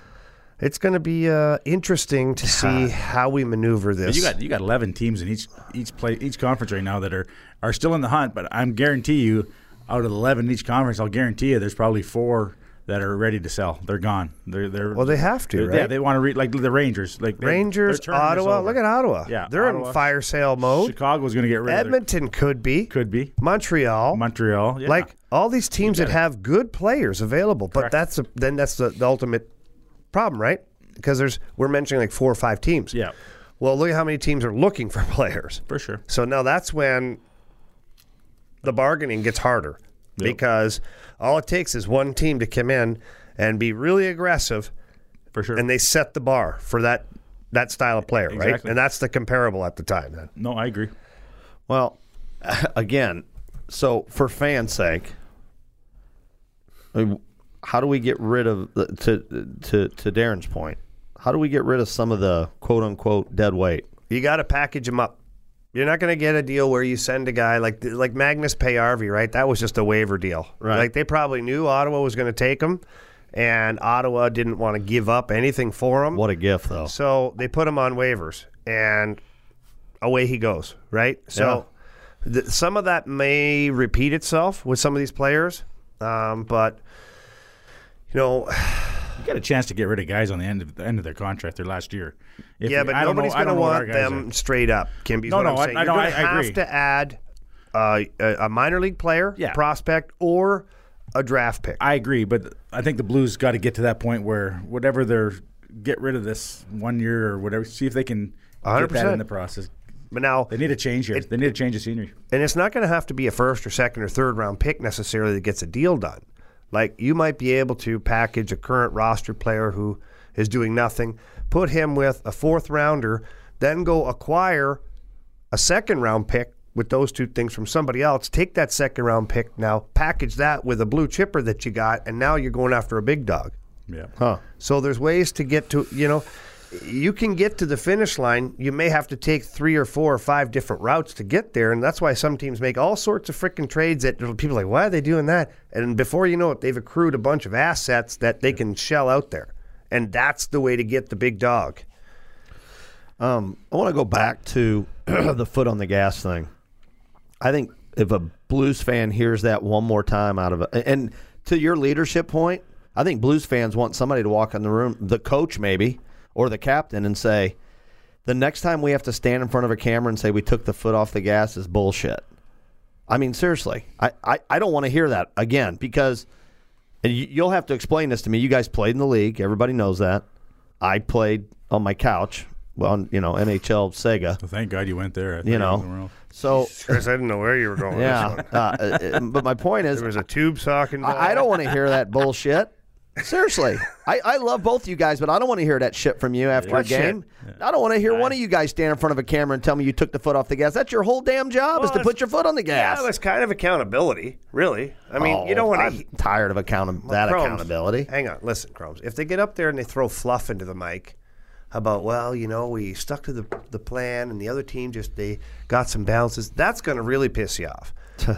it's going to be uh, interesting to see how we maneuver this. But you got you got eleven teams in each each play each conference right now that are, are still in the hunt. But I'm guarantee you, out of eleven in each conference, I'll guarantee you there's probably four that are ready to sell. They're gone. They're they're Well, they have to, they're- right? Yeah, they want to read like the Rangers, like they're- Rangers, their term is Ottawa. over. Look at Ottawa. Yeah, They're Ottawa. in fire sale mode. Chicago's going to get rid of Edmonton could be. their, could be Montreal. Montreal. Yeah. Like all these teams You that got it. have good players available, but Correct. that's a, then that's the, the ultimate problem, right? Because there's we're mentioning like four or five teams. Yeah. Well, look at how many teams are looking for players. for sure. So now that's when the bargaining gets harder because all it takes is one team to come in and be really aggressive, For sure. and they set the bar for that that style of player, right? Exactly. And that's the comparable at the time. Then. no, I agree. Well, again, so for fans' sake, I mean, how do we get rid of the, to to to Darren's point? How do we get rid of some of the quote unquote dead weight? You got to package them up. You're not going to get a deal where you send a guy like like Magnus Payarvi, right? That was just a waiver deal. Right. Like they probably knew Ottawa was going to take him, and Ottawa didn't want to give up anything for him. What a gift, though. So they put him on waivers, and away he goes, right? So th- some of that may repeat itself with some of these players, um, but, you know... You got a chance to get rid of guys on the end of the end of their contract their last year. If yeah, you, but I don't nobody's know- I going to don't know what our want guys them are. straight up, Kimby. is No, what no, I'm I- saying. I You're know, gonna I- I have agree. to add uh, a, a minor league player, Yeah. prospect, or a draft pick. I agree, but I think the Blues got to get to that point where whatever they're get rid of this one year or whatever, see if they can one hundred get that percent. in the process. But now They need a change here. It- they need a change of scenery. And it's not going to have to be a first or second or third round pick necessarily that gets a deal done. Like you might be able to package a current roster player who is doing nothing, put him with a fourth rounder, then go acquire a second round pick with those two things from somebody else. Take that second round pick now, package that with a blue chipper that you got, and now you're going after a big dog. Yeah. Huh. So there's ways to get to, you know, you can get to the finish line. You may have to take three or four or five different routes to get there, and that's why some teams make all sorts of freaking trades that people are like, why are they doing that? And before you know it, they've accrued a bunch of assets that they can shell out there, and that's the way to get the big dog. Um, I want to go back to the foot on the gas thing. I think if a Blues fan hears that one more time out of it, and to your leadership point, I think Blues fans want somebody to walk in the room, the coach maybe, or the captain, and say, the next time we have to stand in front of a camera and say we took the foot off the gas is bullshit. I mean, seriously, I, I, I don't want to hear that again because and you, you'll have to explain this to me. You guys played in the league. Everybody knows that. I played on my couch, well, you know, N H L Sega. Well, thank God you went there. I You thought know, was somewhere else. so Chris, I didn't know where you were going. with this yeah. one. Uh, uh, but my point is, There was a tube sock involved. I, I don't want to hear that bullshit. Seriously, I, I love both you guys, but I don't want to hear that shit from you after What a game. shit? I don't want to hear one of you guys stand in front of a camera and tell me you took the foot off the gas. That's your whole damn job, is Well, to put your foot on the gas. Yeah, that's kind of accountability, really. I mean, you don't Oh, want I'm to. tired of account- that Cromes, accountability. Hang on, listen, Cromes. If they get up there and they throw fluff into the mic about, well, you know, we stuck to the the plan and the other team just they got some bounces, that's going to really piss you off.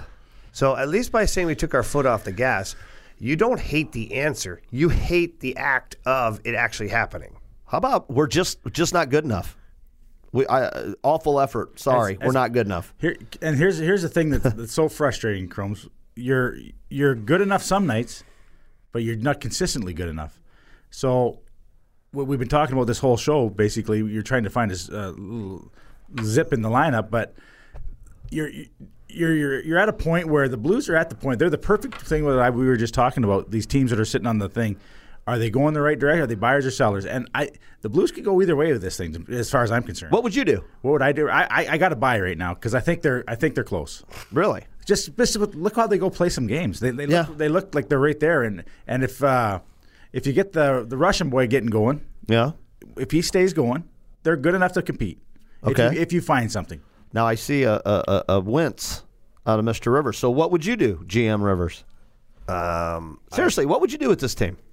So at least by saying we took our foot off the gas, you don't hate the answer. You hate the act of it actually happening. How about we're just just not good enough? We I, uh, awful effort. Sorry, As- we're as- not good enough. Here and here's here's the thing that's, that's so frustrating, Chromes. You're you're good enough some nights, but you're not consistently good enough. So what we've been talking about this whole show, basically, you're trying to find this uh, little zip in the lineup, but you're you're you're you're at a point where the Blues are at the point. They're the perfect thing that I, we were just talking about. These teams that are sitting on the thing. Are they going the right direction? Are they buyers or sellers? And I, the Blues could go either way with this thing, as far as I'm concerned. What would you do? What would I do? I I, I got to buy right now because I think they're I think they're close. Really? Just, just look how they go play some games. They they Yeah. look, they look like they're right there. And and if uh, if you get the the Russian boy getting going, Yeah. if he stays going, they're good enough to compete. Okay. If you, if you find something. Now I see a, a, a, a wince out of Mister Rivers. So what would you do, G M Rivers? Um, Seriously, what would you do with this team?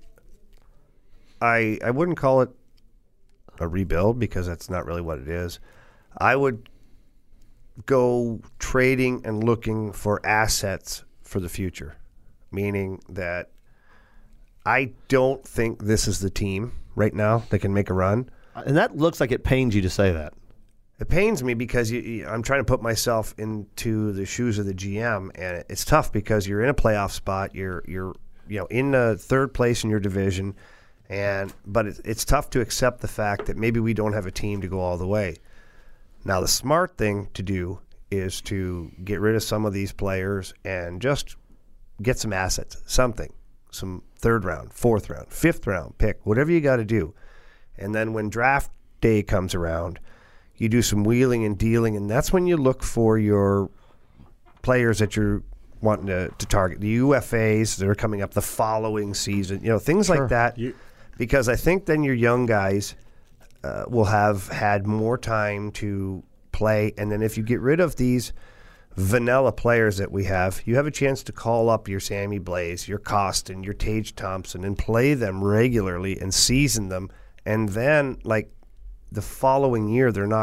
I I wouldn't call it a rebuild because that's not really what it is. I would go trading and looking for assets for the future, meaning that I don't think this is the team right now that can make a run. And that looks like it pains you to say that. It pains me because you, you, I'm trying to put myself into the shoes of the G M, and it's tough because you're in a playoff spot. You're you're you know in the third place in your division. And but it's, it's tough to accept the fact that maybe we don't have a team to go all the way. Now, the smart thing to do is to get rid of some of these players and just get some assets, something, some third round, fourth round, fifth round pick, whatever you got to do. And then when draft day comes around, you do some wheeling and dealing, and that's when you look for your players that you're wanting to, to target, the U F As that are coming up the following season, you know, things like that. You- Because I think then your young guys uh, will have had more time to play. And then if you get rid of these vanilla players that we have, you have a chance to call up your Sammy Blaze, your Costin, your Tage Thompson, and play them regularly and season them. And then, like, the following year, they're not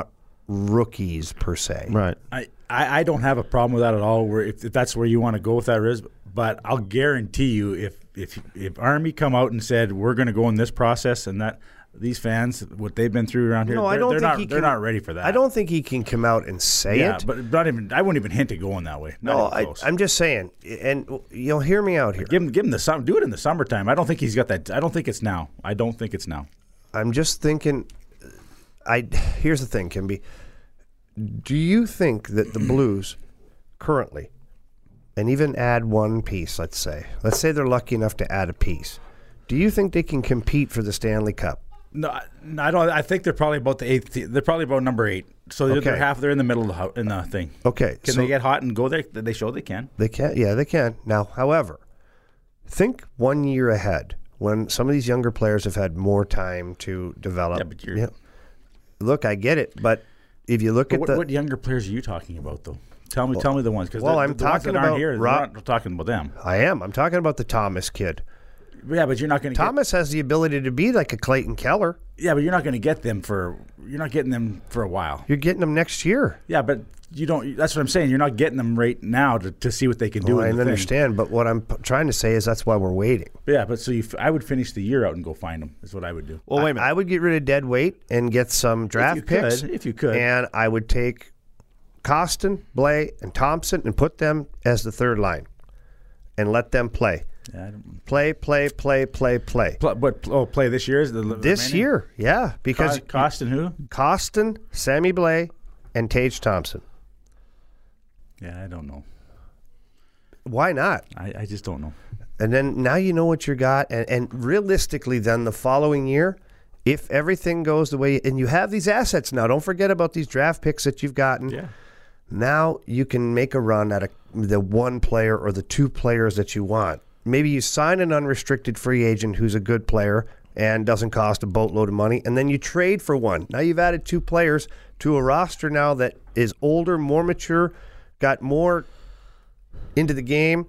rookies per se. Right. I, I, I don't have a problem with that at all. Where if, if that's where you want to go with that, Riz, but I'll guarantee you, if if if Army come out and said we're going to go in this process and that these fans, what they've been through around here, No, they're, I don't they're think not he they're can- not ready for that. I don't think he can come out and say Yeah, it. but not even I wouldn't even hint at going that way. Not No, even I, close. I'm just saying, and you'll hear me out here. Give him, give him the sum. Do it in the summertime. I don't think he's got that. I don't think it's now. I don't think it's now. I'm just thinking. I here's the thing, Kimby. Do you think that the Blues currently, and even add one piece, let's say, let's say they're lucky enough to add a piece, do you think they can compete for the Stanley Cup? No, I, no, I don't. I think they're probably about the eighth. They're probably about number eight. So they're, they're Okay. half. They're in the middle of the, hou- in the thing. Okay, Can so they get hot and go there? They show they can. They can, yeah, they can. Now, however, think one year ahead when some of these younger players have had more time to develop. Yeah, but you're- Yeah. Look, I get it, but if you look But at what, the what younger players are you talking about, though? Tell me, tell me the ones. Because well, the, I'm the ones talking that aren't about here. We're Rob- not talking about them. I am. I'm talking about the Thomas kid. Yeah, but you're not going to. Thomas has the ability to be like a Clayton Keller. Yeah, but you're not going to get them for. You're not getting them for a while. You're getting them next year. Yeah, but you don't. That's what I'm saying. You're not getting them right now to, to see what they can do. Well, I in the thing. understand, but what I'm p- trying to say is that's why we're waiting. Yeah, but so you, f- I would finish the year out and go find them. Is what I would do. Well, wait a minute. I, I would get rid of dead weight and get some draft you picks. could, if you could. And I would take Costin, Blais, and Thompson and put them as the third line and let them play. Yeah, I don't, Play, play, play, play, play. pl- but oh, play this year is the This remaining? year, yeah, because Co- Costin who? Costin, Sammy Blais, and Tage Thompson. Yeah, I don't know. Why not? I, I just don't know. And then now you know what you got. And, and realistically, then the following year, if everything goes the way, and you have these assets now, don't forget about these draft picks that you've gotten. Yeah. Now you can make a run at a, the one player or the two players that you want. Maybe you sign an unrestricted free agent who's a good player and doesn't cost a boatload of money, and then you trade for one. Now you've added two players to a roster now that is older, more mature, got more into the game.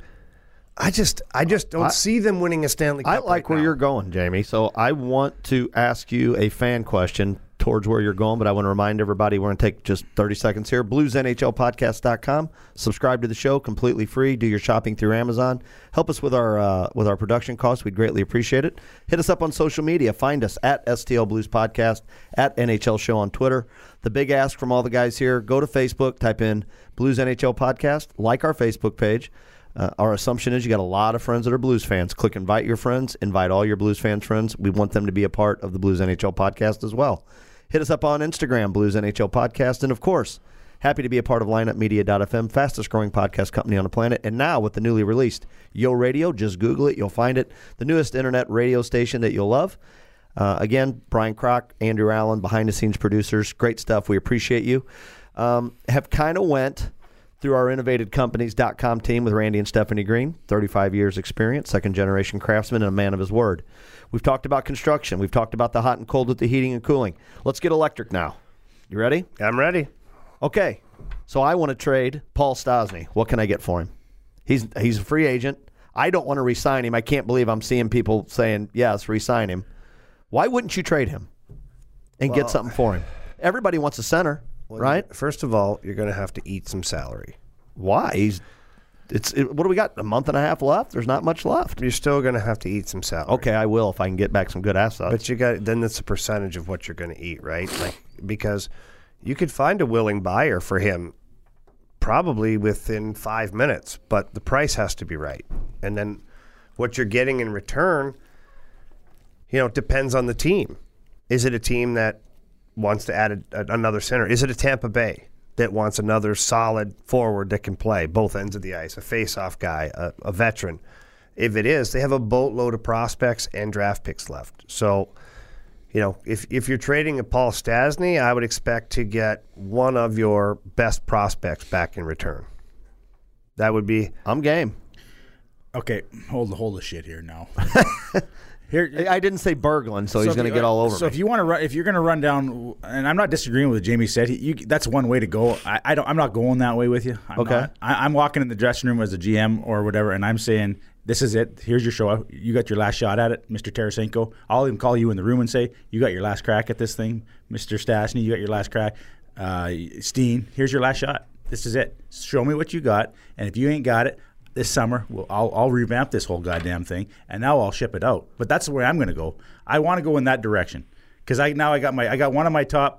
I just, I just don't I- see them winning a Stanley Cup. I like right where now. you're going, Jamie. So I want to ask you a fan question towards where you're going, but I want to remind everybody we're going to take just thirty seconds here. blues N H L podcast dot com. Subscribe to the show completely free. Do your shopping through Amazon. Help us with our uh, with our production costs. We'd greatly appreciate it. Hit us up on social media. Find us at S T L Blues Podcast, at N H L Show on Twitter. The big ask from all the guys here, go to Facebook, type in Blues N H L Podcast, like our Facebook page. Uh, our assumption is you got a lot of friends that are Blues fans. Click invite your friends. Invite all your Blues fans friends. We want them to be a part of the Blues N H L podcast as well. Hit us up on Instagram, Blues N H L Podcast. And, of course, happy to be a part of lineup media dot f m, fastest growing podcast company on the planet. And now with the newly released Yo Radio, just Google it. You'll find it. The newest internet radio station that you'll love. Uh, again, Brian Kroc, Andrew Allen, behind-the-scenes producers. Great stuff. We appreciate you. Um, have kind of went through our innovative companies dot com team with Randy and Stephanie Green, thirty-five years experience, second-generation craftsman, and a man of his word. We've talked about construction. We've talked about the hot and cold with the heating and cooling. Let's get electric now. You ready? I'm ready. Okay. So I want to trade Paul Stastny. What can I get for him? He's he's a free agent. I don't want to re-sign him. I can't believe I'm seeing people saying, yes, re-sign him. Why wouldn't you trade him and Well, get something for him? Everybody wants a center, Well, right? First of all, you're going to have to eat some salary. Why? He's it's it, what do we got? A month and a half left? There's not much left. You're still going to have to eat some salary. Okay, I will if I can get back some good assets. But you got then that's a percentage of what you're going to eat, right? Like because you could find a willing buyer for him probably within five minutes, but the price has to be right. And then what you're getting in return, you know, depends on the team. Is it a team that wants to add a, a, another center? Is it a Tampa Bay that wants another solid forward that can play both ends of the ice, a face-off guy, a, a veteran? If it is, they have a boatload of prospects and draft picks left. So, you know, if if you're trading a Paul Stastny, I would expect to get one of your best prospects back in return. That would be I'm game. Okay, hold the hold the shit here now. Here, I didn't say burgling, so, he's if going to you- get all over So me. if you want to run, if you're going to run down, and I'm not disagreeing with what Jamie said, he, you, that's one way to go. I, I don't. I'm not going that way with you. I'm Okay. not. I, I'm walking in the dressing room as a G M or whatever, and I'm saying, "This is it. Here's your show. You got your last shot at it, Mister Tarasenko." I'll even call you in the room and say, "You got your last crack at this thing, Mister Stastny. You got your last crack." uh, Steen, here's your last shot. This is it. Show me what you got, and if you ain't got it this summer, well, I'll, I'll revamp this whole goddamn thing, and now I'll ship it out. But that's the way I'm going to go. I want to go in that direction because I now I got my I got one of my top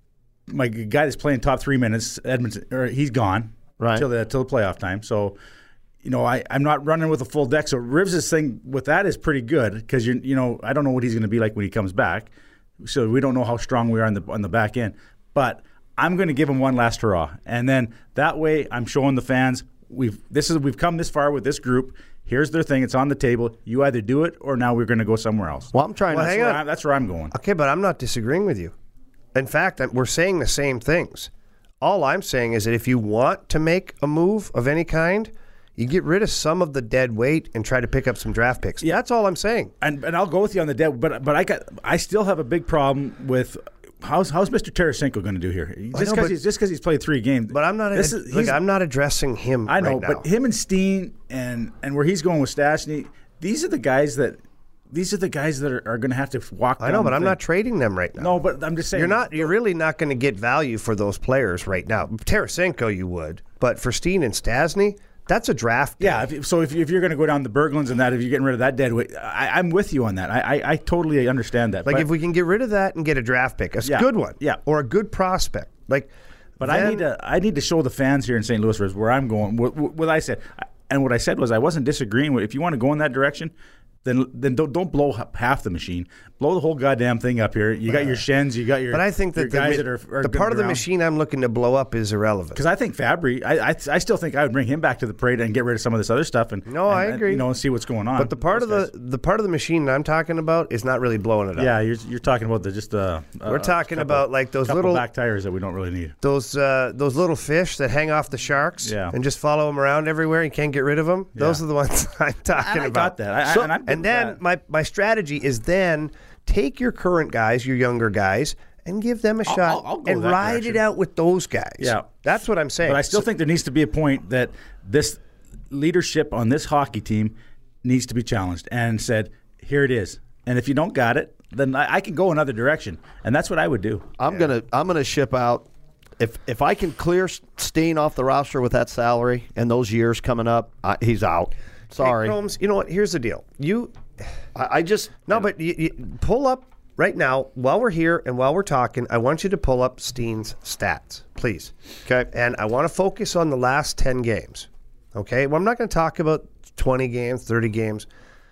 my guy that's playing top three minutes. Edmonton, or he's gone right till the till the playoff time. So. You know, I, I'm not running with a full deck, so Rivs' thing with that is pretty good because you you know I don't know what he's going to be like when he comes back, so we don't know how strong we are on the on the back end. But I'm going to give him one last hurrah, and then that way I'm showing the fans we've this is we've come this far with this group. Here's their thing; it's on the table. You either do it or now we're going to go somewhere else. Well, I'm trying. Well, to hang that's, on. where I'm, that's where I'm going. Okay, but I'm not disagreeing with you. In fact, I'm, we're saying the same things. All I'm saying is that if you want to make a move of any kind, you get rid of some of the dead weight and try to pick up some draft picks. Yeah, that's all I'm saying. And and I'll go with you on the dead, but but I got I still have a big problem with how's how's Mister Tarasenko going to do here? Just because he's just because he's played three games. But I'm not. This Ad- is, look, I'm not addressing him. I know, right now. but him and Steen and and where he's going with Stastny, these are the guys that these are the guys that are, are going to have to walk. I know, down but the I'm thing. not trading them right now. No, but I'm just saying You're not. You're really not going to get value for those players right now. Tarasenko, you would, but for Steen and Stastny. That's a draft. Yeah, if, so if, if you're going to go down the Berglunds and that, if you're getting rid of that dead weight, I, I'm with you on that. I, I, I totally understand that. Like but, if we can get rid of that and get a draft pick, a Yeah, good one, yeah. or a good prospect. Like, but then, I need to I need to show the fans here in Saint Louis where I'm going. What, what I said, and what I said was I wasn't disagreeing with. If you want to go in that direction, then then don't don't blow half the machine. Blow the whole goddamn thing up here. You got your Shens, you got your. But I think your that the, guys ma- that are, are the part of the machine I'm looking to blow up is irrelevant. Because I think Fabry, I, I I still think I would bring him back to the parade and get rid of some of this other stuff and No, and, I and, agree. you know, and see what's going on. But the part of Those the guys. the part of the machine I'm talking about is not really blowing it up. yeah, you're you're talking about the just uh, We're uh, talking couple- about like those couple little back tires that we don't really need. those uh, those little fish that hang off the sharks Yeah. and just follow them around everywhere. You can't get rid of them. Those Yeah. are the ones I'm talking And I about. got that. I, So- I, and I'm good and with then that. my my strategy is then take your current guys, your younger guys, and give them a I'll- shot I'll- I'll go and that ride direction. it out with those guys. Yeah. That's what I'm saying. But I still So- think there needs to be a point that this leadership on this hockey team needs to be challenged and said, here it is. And if you don't got it, then I, I can go another direction. And that's what I would do. I'm gonna I'm gonna ship out if if I can clear Steen off the roster with that salary and those years coming up, I, he's out. Sorry, Hey, Combs, you know what? Here's the deal. You I, I just no, but you, you pull up right now while we're here and while we're talking. I want you to pull up Steen's stats, please. Okay. And I want to focus on the last ten games. Okay. Well, I'm not going to talk about twenty games, thirty games.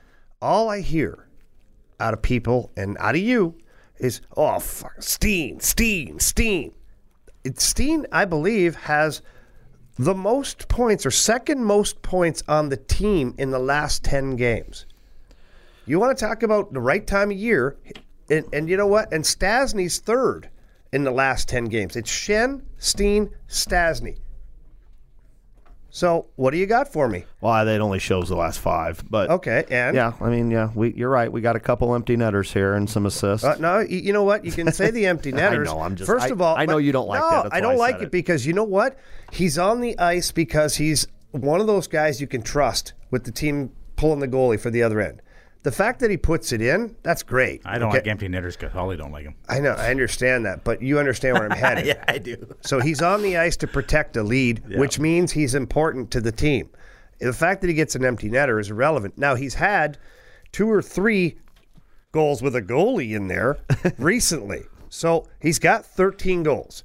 All I hear out of people and out of you is, oh, fuck, Steen, Steen, Steen. It, Steen, I believe, has the most points or second most points on the team in the last ten games. You want to talk about the right time of year, and, and you know what? And Stastny's third in the last ten games. It's Schenn, Steen, Stastny. So what do you got for me? well, that only shows the last five, but Okay, and yeah, I mean, yeah, we you're right. We got a couple empty netters here and some assists. Uh, no, y- you know what? You can say the empty netters. I know, I'm just- First I- of all, I know but- you don't like no, that, that's I why don't I like said it it. because you know what? He's on the ice because he's one of those guys you can trust with the team pulling the goalie for the other end. The fact that he puts it in, that's great. I don't Okay? like empty netters because Holly don't like them. I know, I understand that, but you understand where I'm headed. Yeah, I do. So he's on the ice to protect a lead, Yeah. which means he's important to the team. The fact that he gets an empty netter is irrelevant. Now, he's had two or three goals with a goalie in there recently. So he's got thirteen goals.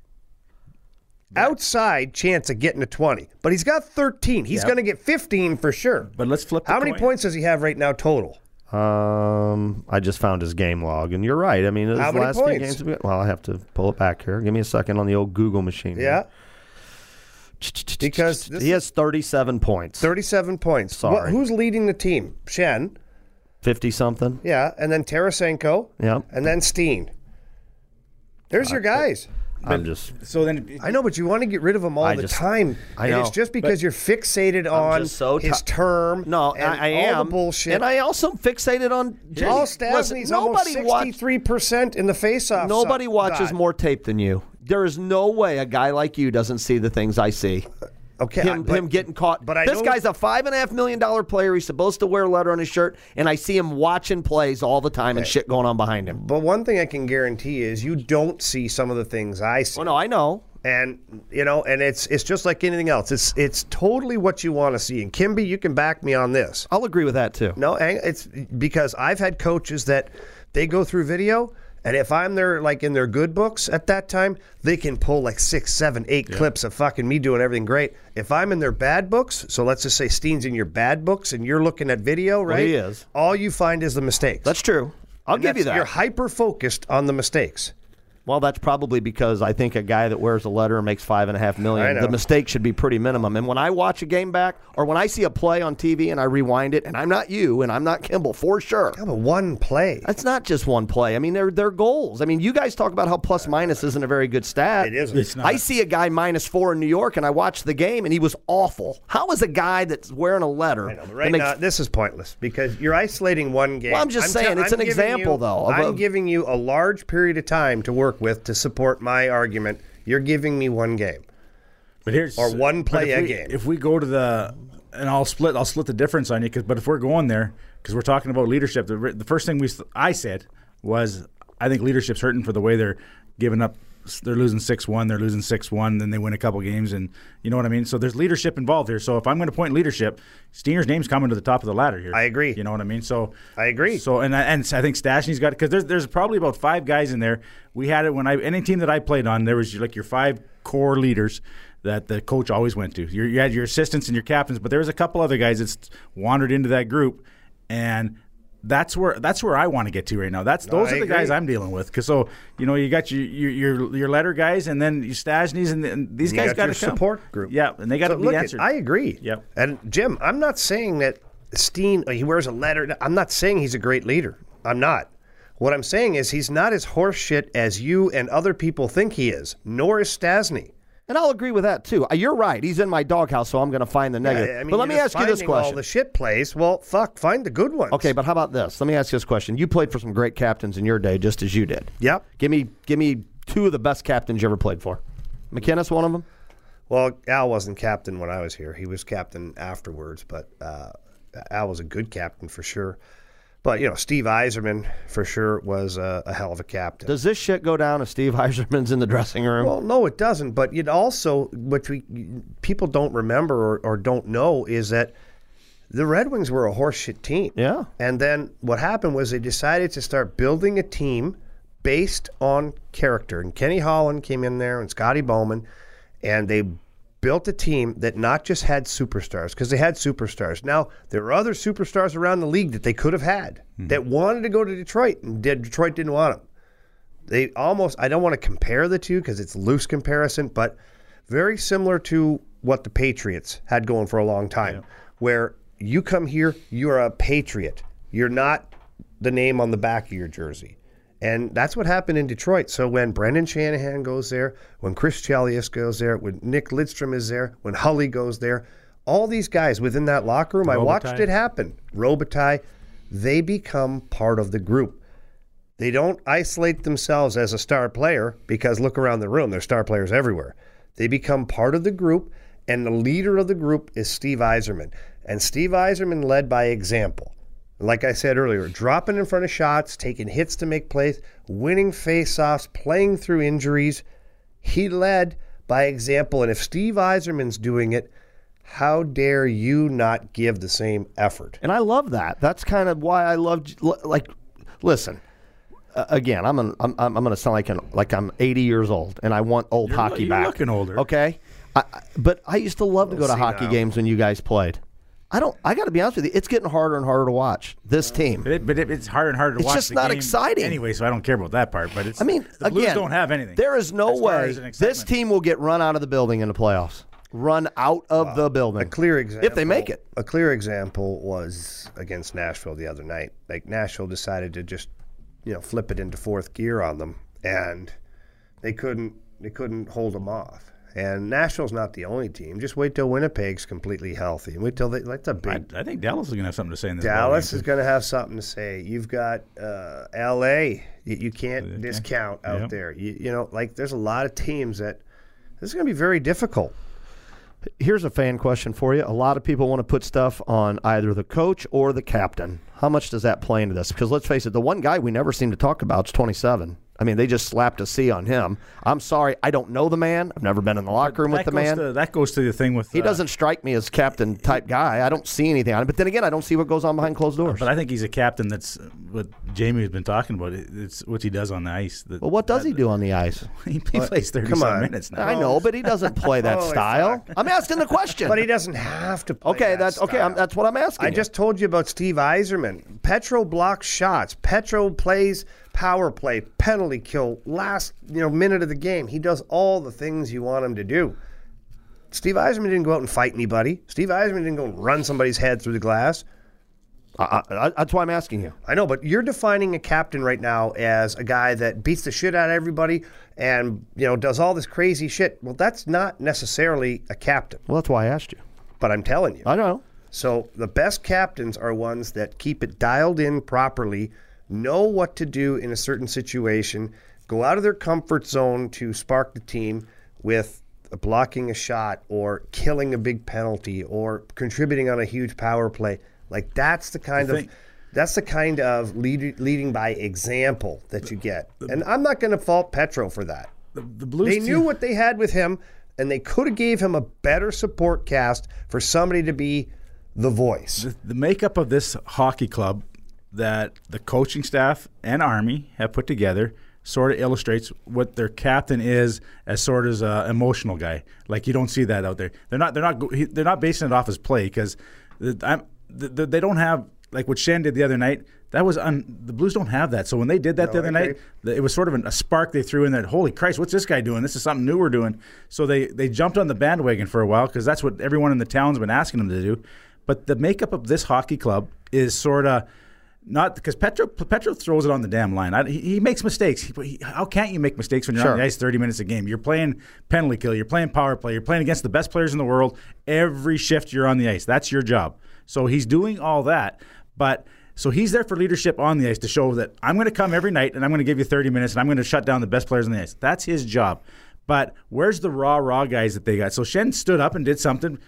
Outside chance of getting to twenty, but he's got thirteen. He's Yep. going to get fifteen for sure. But let's flip the How many coin. points does he have right now total? Um, I just found his game log, and you're right. I mean, his How many last points? few games. Well, I have to pull it back here. Give me a second on the old Google machine. here. Yeah. Because this he has thirty-seven points, thirty-seven points. Sorry. Wh- who's leading the team? Schenn. fifty something. Yeah, and then Tarasenko. Yeah. And then Steen. There's your guys. I'm just. So then, I know, but you want to get rid of them all I the just- time. I And know, it's just because you're fixated on just so his ti- term. No, and I, I all am. the bullshit. And I also fixated on. Paul Listen, Stastny's almost nobody watch- sixty-three percent in the faceoff. Nobody so- watches God. more tape than you. There is no way a guy like you doesn't see the things I see. Okay, him, but, him getting caught. But I this know, guy's a five and a half million dollar player. He's supposed to wear a letter on his shirt, and I see him watching plays all the time and okay. shit going on behind him. But one thing I can guarantee is you don't see some of the things I see. Well, no, I know. And you know, and it's it's just like anything else. It's it's totally what you want to see. And Kimby, you can back me on this. I'll agree with that too. No, it's because I've had coaches that they go through video, and if I'm there, like in their good books at that time, they can pull like six, seven, eight yeah. clips of fucking me doing everything great. If I'm in their bad books, so let's just say Steen's in your bad books, and you're looking at video, right? Well, he is. All you find is the mistakes. That's true. I'll and give you that. You're hyper focused on the mistakes. Well, that's probably because I think a guy that wears a letter and makes five and a half million, the mistake should be pretty minimum. And when I watch a game back, or when I see a play on T V and I rewind it, and I'm not you, and I'm not Kimball, for sure. Yeah, but one play. That's not just one play. I mean, they're, they're goals. I mean, you guys talk about how plus minus isn't a very good stat. It isn't. It's not. I see a guy minus four in New York, and I watch the game, and he was awful. How is a guy that's wearing a letter? I know, but right makes, now, this is pointless because you're isolating one game. Well, I'm just I'm saying, te- it's I'm an example, you, though. I'm a, giving you a large period of time to work with to support my argument. You're giving me one game, but here's or one play a we, game. If we go to the, and I'll split, I'll split the difference on you. Cause, but if we're going there, because we're talking about leadership, the, the first thing we I said was I think leadership's hurting for the way they're giving up. They're losing six one, they're losing six one, then they win a couple games, and you know what I mean? So there's leadership involved here. So if I'm going to point leadership, Steener's name's coming to the top of the ladder here. I agree. You know what I mean? So I agree. So and I, and I think Stastny's got it, because there's there's probably about five guys in there. We had it when I any team that I played on, there was like your five core leaders that the coach always went to. You're, you had your assistants and your captains, but there was a couple other guys that wandered into that group, and That's where that's where I want to get to right now. That's no, those I are the agree. guys I'm dealing with. Cause so you know you got your your your, your letter guys, and then your Stasny's, and, and these you guys got to come. support group. Yeah, and they got to so be look answered. At, I agree. Yep. And Jim, I'm not saying that Steen he wears a letter. I'm not saying he's a great leader. I'm not. What I'm saying is he's not as horseshit as you and other people think he is. Nor is Stastny. And I'll agree with that, too. You're right. He's in my doghouse, so I'm going to find the negative. Yeah, I mean, but let me you're ask you this finding question. all the shit plays. Well, fuck, find the good ones. Okay, but how about this? Let me ask you this question. You played for some great captains in your day, just as you did. Yep. Give me give me two of the best captains you ever played for. McInnes, one of them? Well, Al wasn't captain when I was here. He was captain afterwards, but uh, Al was a good captain for sure. But, you know, Steve Yzerman, for sure, was a, a hell of a captain. Does this shit go down if Steve Yzerman's in the dressing room? Well, no, it doesn't. But it also, what we people don't remember or, or don't know is that the Red Wings were a horseshit team. Yeah. And then what happened was they decided to start building a team based on character. And Kenny Holland came in there and Scotty Bowman, and they built a team that not just had superstars, because they had superstars. Now, there were other superstars around the league that they could have had mm-hmm. that wanted to go to Detroit, and Detroit didn't want them. They almost, I don't want to compare the two because it's loose comparison, but very similar to what the Patriots had going for a long time, yeah. where you come here, you're a Patriot. You're not the name on the back of your jersey. And that's what happened in Detroit. So when Brendan Shanahan goes there, when Chris Chelios goes there, when Nick Lidstrom is there, when Hully goes there, all these guys within that locker room, Robitaille. I watched it happen. Robitaille, they become part of the group. They don't isolate themselves as a star player because look around the room, there's star players everywhere. They become part of the group, and the leader of the group is Steve Yzerman. And Steve Yzerman led by example. Like I said earlier, dropping in front of shots, taking hits to make plays, winning faceoffs, playing through injuries. He led by example. And if Steve Yzerman's doing it, how dare you not give the same effort? And I love that. That's kind of why I love, like, listen, uh, again, I'm an, I'm I'm going to sound like an, like I'm eighty years old, and I want old you're, hockey you're back. You're looking older. Okay? I, I, but I used to love to We'll go to hockey now. games when you guys played. I don't. I got to be honest with you. It's getting harder and harder to watch this team. But, it, but it, it's harder and harder to It's watch. just the not game exciting anyway. So I don't care about that part. But it's. I mean, the Blues again, don't have anything. There is no as far way as an this excitement. team will get run out of the building in the playoffs. Run out of the building. A clear example. If they make it. A clear example was against Nashville the other night. Like Nashville decided to just, you know, flip it into fourth gear on them, and they couldn't. They couldn't hold them off. And Nashville's not the only team. Just wait till Winnipeg's completely healthy, and wait till they. That's a big. I, I think Dallas is going to have something to say in this. Dallas is going to have something to say. You've got uh, L A. You, you can't Okay. discount out Yep. there. You, you know, like there's a lot of teams that this is going to be very difficult. Here's a fan question for you. A lot of people want to put stuff on either the coach or the captain. How much does that play into this? Because let's face it, the one guy we never seem to talk about is twenty-seven. I mean, they just slapped a C on him. I'm sorry, I don't know the man. I've never been in the locker room with the man. To, that goes to the thing with... He uh, doesn't strike me as captain-type guy. I don't see anything on it. But then again, I don't see what goes on behind closed doors. But I think he's a captain. That's what Jamie has been talking about. It's what he does on the ice. That, well, what does that, he do on the ice? He, he plays thirty-some minutes now. I know, but he doesn't play that Holy style. fuck. I'm asking the question. But he doesn't have to play Okay, that that's okay. I'm, style. that's what I'm asking. I you. just told you about Steve Yzerman. Petro blocks shots. Petro plays power play, penalty kill, last you know minute of the game. He does all the things you want him to do. Steve Yzerman didn't go out and fight anybody. Steve Yzerman didn't go and run somebody's head through the glass. I, I, that's why I'm asking you. I know, but you're defining a captain right now as a guy that beats the shit out of everybody and you know does all this crazy shit. Well, that's not necessarily a captain. Well, that's why I asked you. But I'm telling you. I know. So the best captains are ones that keep it dialed in properly, know what to do in a certain situation, go out of their comfort zone to spark the team with blocking a shot or killing a big penalty or contributing on a huge power play. Like that's the kind of that's the kind of lead, leading by example that you get. And I'm not going to fault Petro for that. The, the Blues They team, knew what they had with him, and they could have gave him a better support cast for somebody to be the voice. the, the makeup of this hockey club that the coaching staff and Army have put together sort of illustrates what their captain is as sort of an emotional guy. Like you don't see that out there. They're not. They're not. They're not basing it off his play because I'm. The, they don't have like what Shen did the other night. That was un, the Blues don't have that. So when they did that No, the other I night, agree. it was sort of an, a spark they threw in that. Holy Christ, what's this guy doing? This is something new we're doing. So they they jumped on the bandwagon for a while because that's what everyone in the town's been asking them to do. But the makeup of this hockey club is sort of not because Petro Petro throws it on the damn line. I, he, he makes mistakes. He, he, how can't you make mistakes when you're Sure. on the ice thirty minutes a game? You're playing penalty kill. You're playing power play. You're playing against the best players in the world. Every shift you're on the ice. That's your job. So he's doing all that. But so he's there for leadership on the ice to show that I'm going to come every night and I'm going to give you thirty minutes and I'm going to shut down the best players on the ice. That's his job. But where's the raw, raw guys that they got? So Shen stood up and did something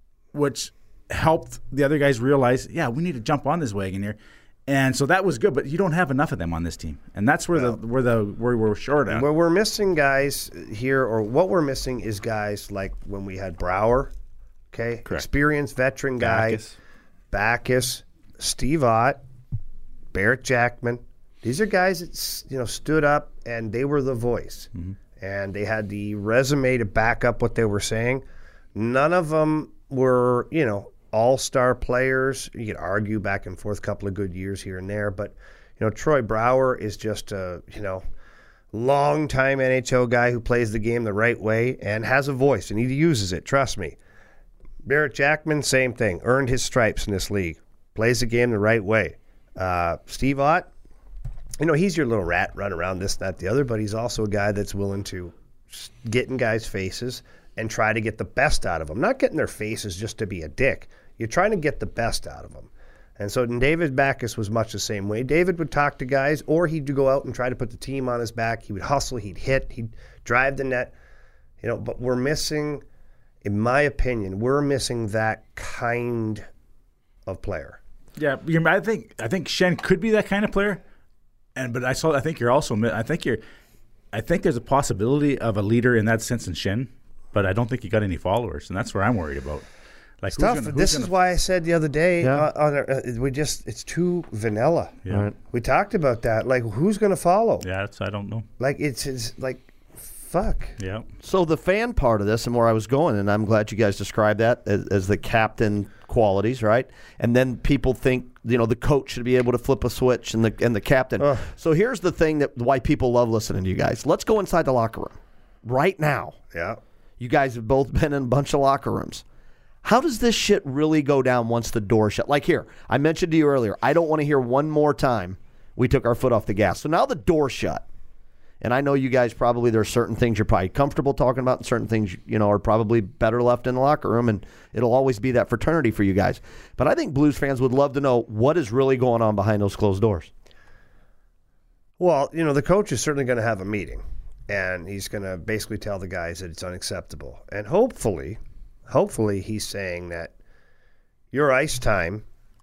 which helped the other guys realize, yeah, we need to jump on this wagon here. And so that was good, but you don't have enough of them on this team. And that's where the where the where we're short at. Where we're missing guys here, or what we're missing is guys like when we had Brouwer, okay? Correct. Experienced veteran guy. Backus. Backus, Steve Ott, Barrett Jackman. These are guys that s- you know stood up and they were the voice, and they had the resume to back up what they were saying. None of them were you know all-star players. You could argue back and forth, a couple of good years here and there, but you know Troy Brouwer is just a you know long-time N H L guy who plays the game the right way and has a voice, and he uses it. Trust me. Barrett Jackman, same thing. Earned his stripes in this league. Plays the game the right way. Uh, Steve Ott, you know, he's your little rat, run around this, that, the other, but he's also a guy that's willing to s- get in guys' faces and try to get the best out of them. Not getting their faces just to be a dick. You're trying to get the best out of them. And so David Backus was much the same way. David would talk to guys, or he'd go out and try to put the team on his back. He would hustle, he'd hit, he'd drive the net. You know, but we're missing... In my opinion, we're missing that kind of player. Yeah, you're, I think I think Shen could be that kind of player, and but I saw I think you're also I think you're I think there's a possibility of a leader in that sense in Shen, but I don't think you got any followers, and that's where I'm worried about. Like who's Tough. gonna- who's This gonna- is why I said the other day, Yeah. uh, on our, uh, we just it's too vanilla. Yeah. Right. We talked about that. Like, who's going to follow? Yeah, that's, I don't know. Like, it's, it's like, fuck. Yeah, So the fan part of this and where I was going, and I'm glad you guys described that as, as the captain qualities, right? And then people think, you know, the coach should be able to flip a switch and the and the captain. Ugh. So here's the thing that why people love listening to you guys. Let's go inside the locker room right now. Yeah. You guys have both been in a bunch of locker rooms. How does this shit really go down once the door shut? Like here, I mentioned to you earlier, I don't want to hear one more time we took our foot off the gas. So now the door shut. And I know you guys probably, there are certain things you're probably comfortable talking about and certain things, you know, are probably better left in the locker room, and it'll always be that fraternity for you guys. But I think Blues fans would love to know what is really going on behind those closed doors. Well, you know, the coach is certainly going to have a meeting, and he's going to basically tell the guys that it's unacceptable. And hopefully, hopefully he's saying that your ice time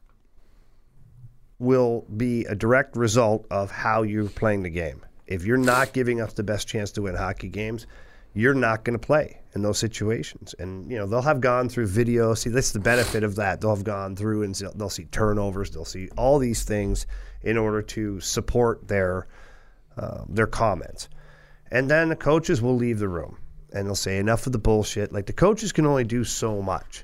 will be a direct result of how you're playing the game. If you're not giving us the best chance to win hockey games, you're not going to play in those situations. And, you know, they'll have gone through video. See, that's the benefit of that. They'll have gone through and they'll see turnovers. They'll see all these things in order to support their uh, their comments. And then the coaches will leave the room and they'll say, enough of the bullshit. Like, the coaches can only do so much.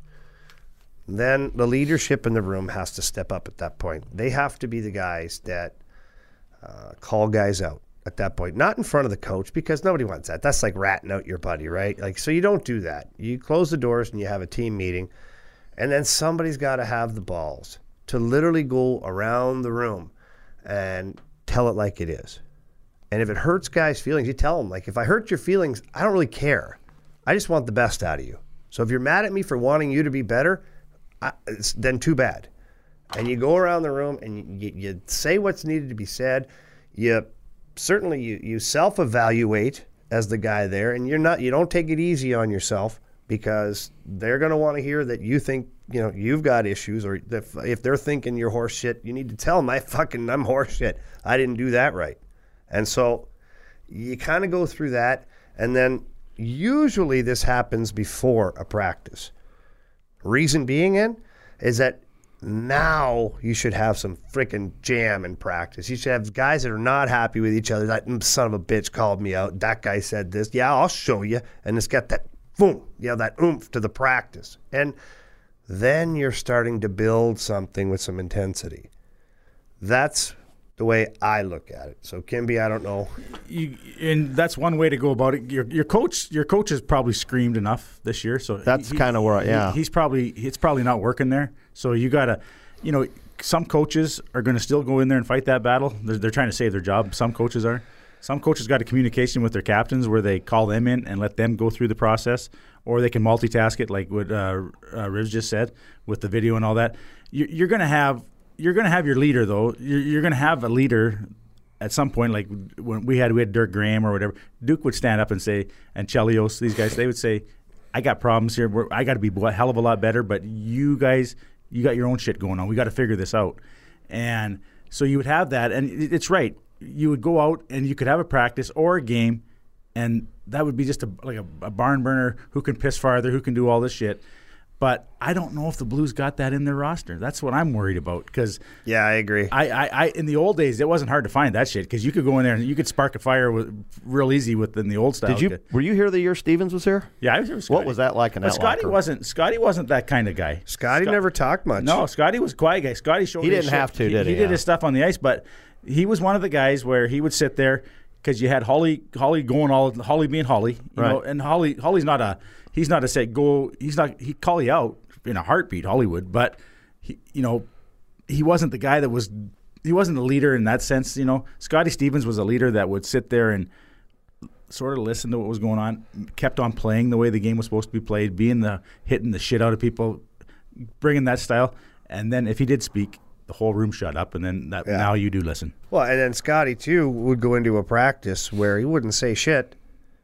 Then the leadership in the room has to step up at that point. They have to be the guys that uh, call guys out at that point. Not in front of the coach, because nobody wants that. That's like ratting out your buddy, right? Like, so you don't do that. You close the doors and you have a team meeting, and then somebody's got to have the balls to literally go around the room and tell it like it is. And if it hurts guys' feelings, you tell them, like, if I hurt your feelings, I don't really care. I just want the best out of you. So if you're mad at me for wanting you to be better, I, it's, then too bad. And you go around the room and you, you, you say what's needed to be said. You certainly you, you self-evaluate as the guy there, and you're not you don't take it easy on yourself, because they're going to want to hear that you think, you know, you've got issues, or if, if they're thinking you're horse shit, you need to tell them I fucking I'm horse shit. I didn't do that right. And so you kind of go through that, and then usually this happens before a practice. Reason being in is that now you should have some freaking jam in practice. You should have guys that are not happy with each other. That son of a bitch called me out. That guy said this. Yeah, I'll show you. And it's got that boom, you know, that oomph to the practice. And then you're starting to build something with some intensity. That's the way I look at it. So, Kimby, I don't know. You, and that's one way to go about it. Your your coach your coach has probably screamed enough this year, so that's he, kind of where, I, yeah, he, he's probably it's probably not working there. So you gotta, you know, some coaches are going to still go in there and fight that battle. They're, they're trying to save their job. Some coaches are. Some coaches got a communication with their captains where they call them in and let them go through the process, or they can multitask it, like what uh, uh, Rivs just said with the video and all that. You, you're going to have. You're going to have your leader, though. You're, you're going to have a leader at some point, like when we had we had Dirk Graham or whatever. Duke would stand up and say, and Chelios, these guys, they would say, I got problems here. We're, I got to be a hell of a lot better, but you guys, you got your own shit going on. We got to figure this out. And so you would have that, and it's right. You would go out and you could have a practice or a game, and that would be just a, like a, a barn burner. Who can piss farther? Who can do all this shit? But I don't know if the Blues got that in their roster. That's what I'm worried about. Because yeah, I agree. I, I, I, in the old days, it wasn't hard to find that shit, because you could go in there and you could spark a fire with, real easy within the old style. Did you? Were you here the year Stevens was here? Yeah, I was here with Scotty. What was that like in but that Scotty locker? wasn't. Scotty wasn't that kind of guy. Scotty Scott, never talked much. No, Scotty was a quiet guy. Scotty showed. He his didn't shit. have to, did he? He did Yeah. his stuff on the ice, but he was one of the guys where he would sit there, because you had Holly, Holly going all Holly being Holly, you Right. know, and Holly, Holly's not a. He's not a say go. He's not. He'd call you out in a heartbeat, Hollywood, but he, you know, he wasn't the guy that was. He wasn't a leader in that sense. You know, Scotty Stevens was a leader that would sit there and sort of listen to what was going on, kept on playing the way the game was supposed to be played, being the hitting the shit out of people, bringing that style, and then if he did speak, the whole room shut up, and then that, Yeah. now you do listen. Well, and then Scotty, too, would go into a practice where he wouldn't say shit,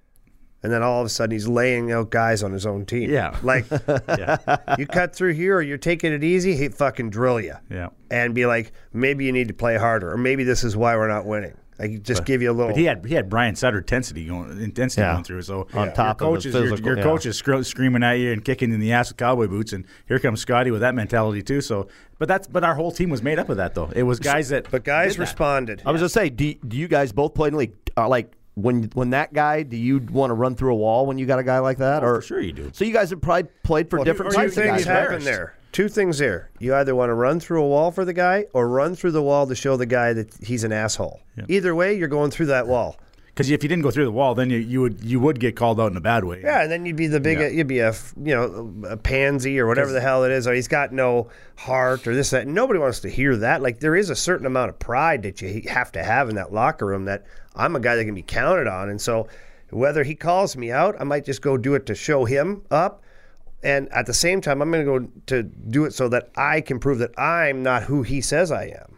and then all of a sudden he's laying out guys on his own team. Yeah. Like, Yeah, you cut through here or you're taking it easy, he'd fucking drill you. yeah. And be like, maybe you need to play harder, or maybe this is why we're not winning. Like, just give you a little. But he had he had Brian Sutter intensity going intensity Yeah. going through. So On your top of coach the is, your- physical, your, yeah. coach is scr- screaming at you and kicking in the ass with cowboy boots, and here comes Scotty with that mentality too. So, but that's but our whole team was made up of that though. It was guys that. But guys did that. responded. I was just say, do, do you guys both play in the league? Uh, like when when that guy, do you want to run through a wall when you got a guy like that? Oh, or for sure you do. So you guys have probably played for Well, different two types of things guys. happen Embarrassed. there. Two things there. You either want to run through a wall for the guy or run through the wall to show the guy that he's an asshole. Yeah. Either way, you're going through that wall. Because if you didn't go through the wall, then you, you would you would get called out in a bad way. Yeah, and then you'd be the big, Yeah. you'd be a, you know, a pansy or whatever the hell it is. Or he's got no heart or this, that. Nobody wants to hear that. Like, there is a certain amount of pride that you have to have in that locker room, that I'm a guy that can be counted on. And so whether he calls me out, I might just go do it to show him up. And at the same time, I'm going to go to do it so that I can prove that I'm not who he says I am.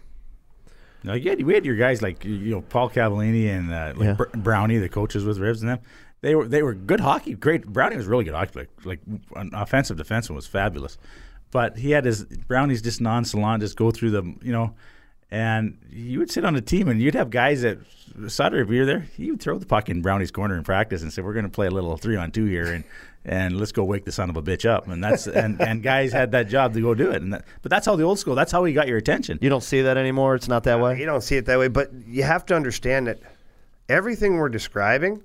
No, you had, we had your guys like you know Paul Cavallini and uh, like Yeah. Br- Brownie, the coaches with Ribs and them. They were they were good hockey. Great. Brownie was really good hockey. Like, like an offensive defenseman was fabulous. But he had his Brownie's just nonchalant, just go through the, you know, and you would sit on a team and you'd have guys that Sutter, if you're there, he would throw the puck in Brownie's corner in practice and say, "We're going to play a little three on two here and and let's go wake the son of a bitch up." And that's and, and guys had that job to go do it. And that, but that's how the old school. That's how he got your attention. You don't see that anymore. It's not that way. You don't see it that way, but you have to understand that everything we're describing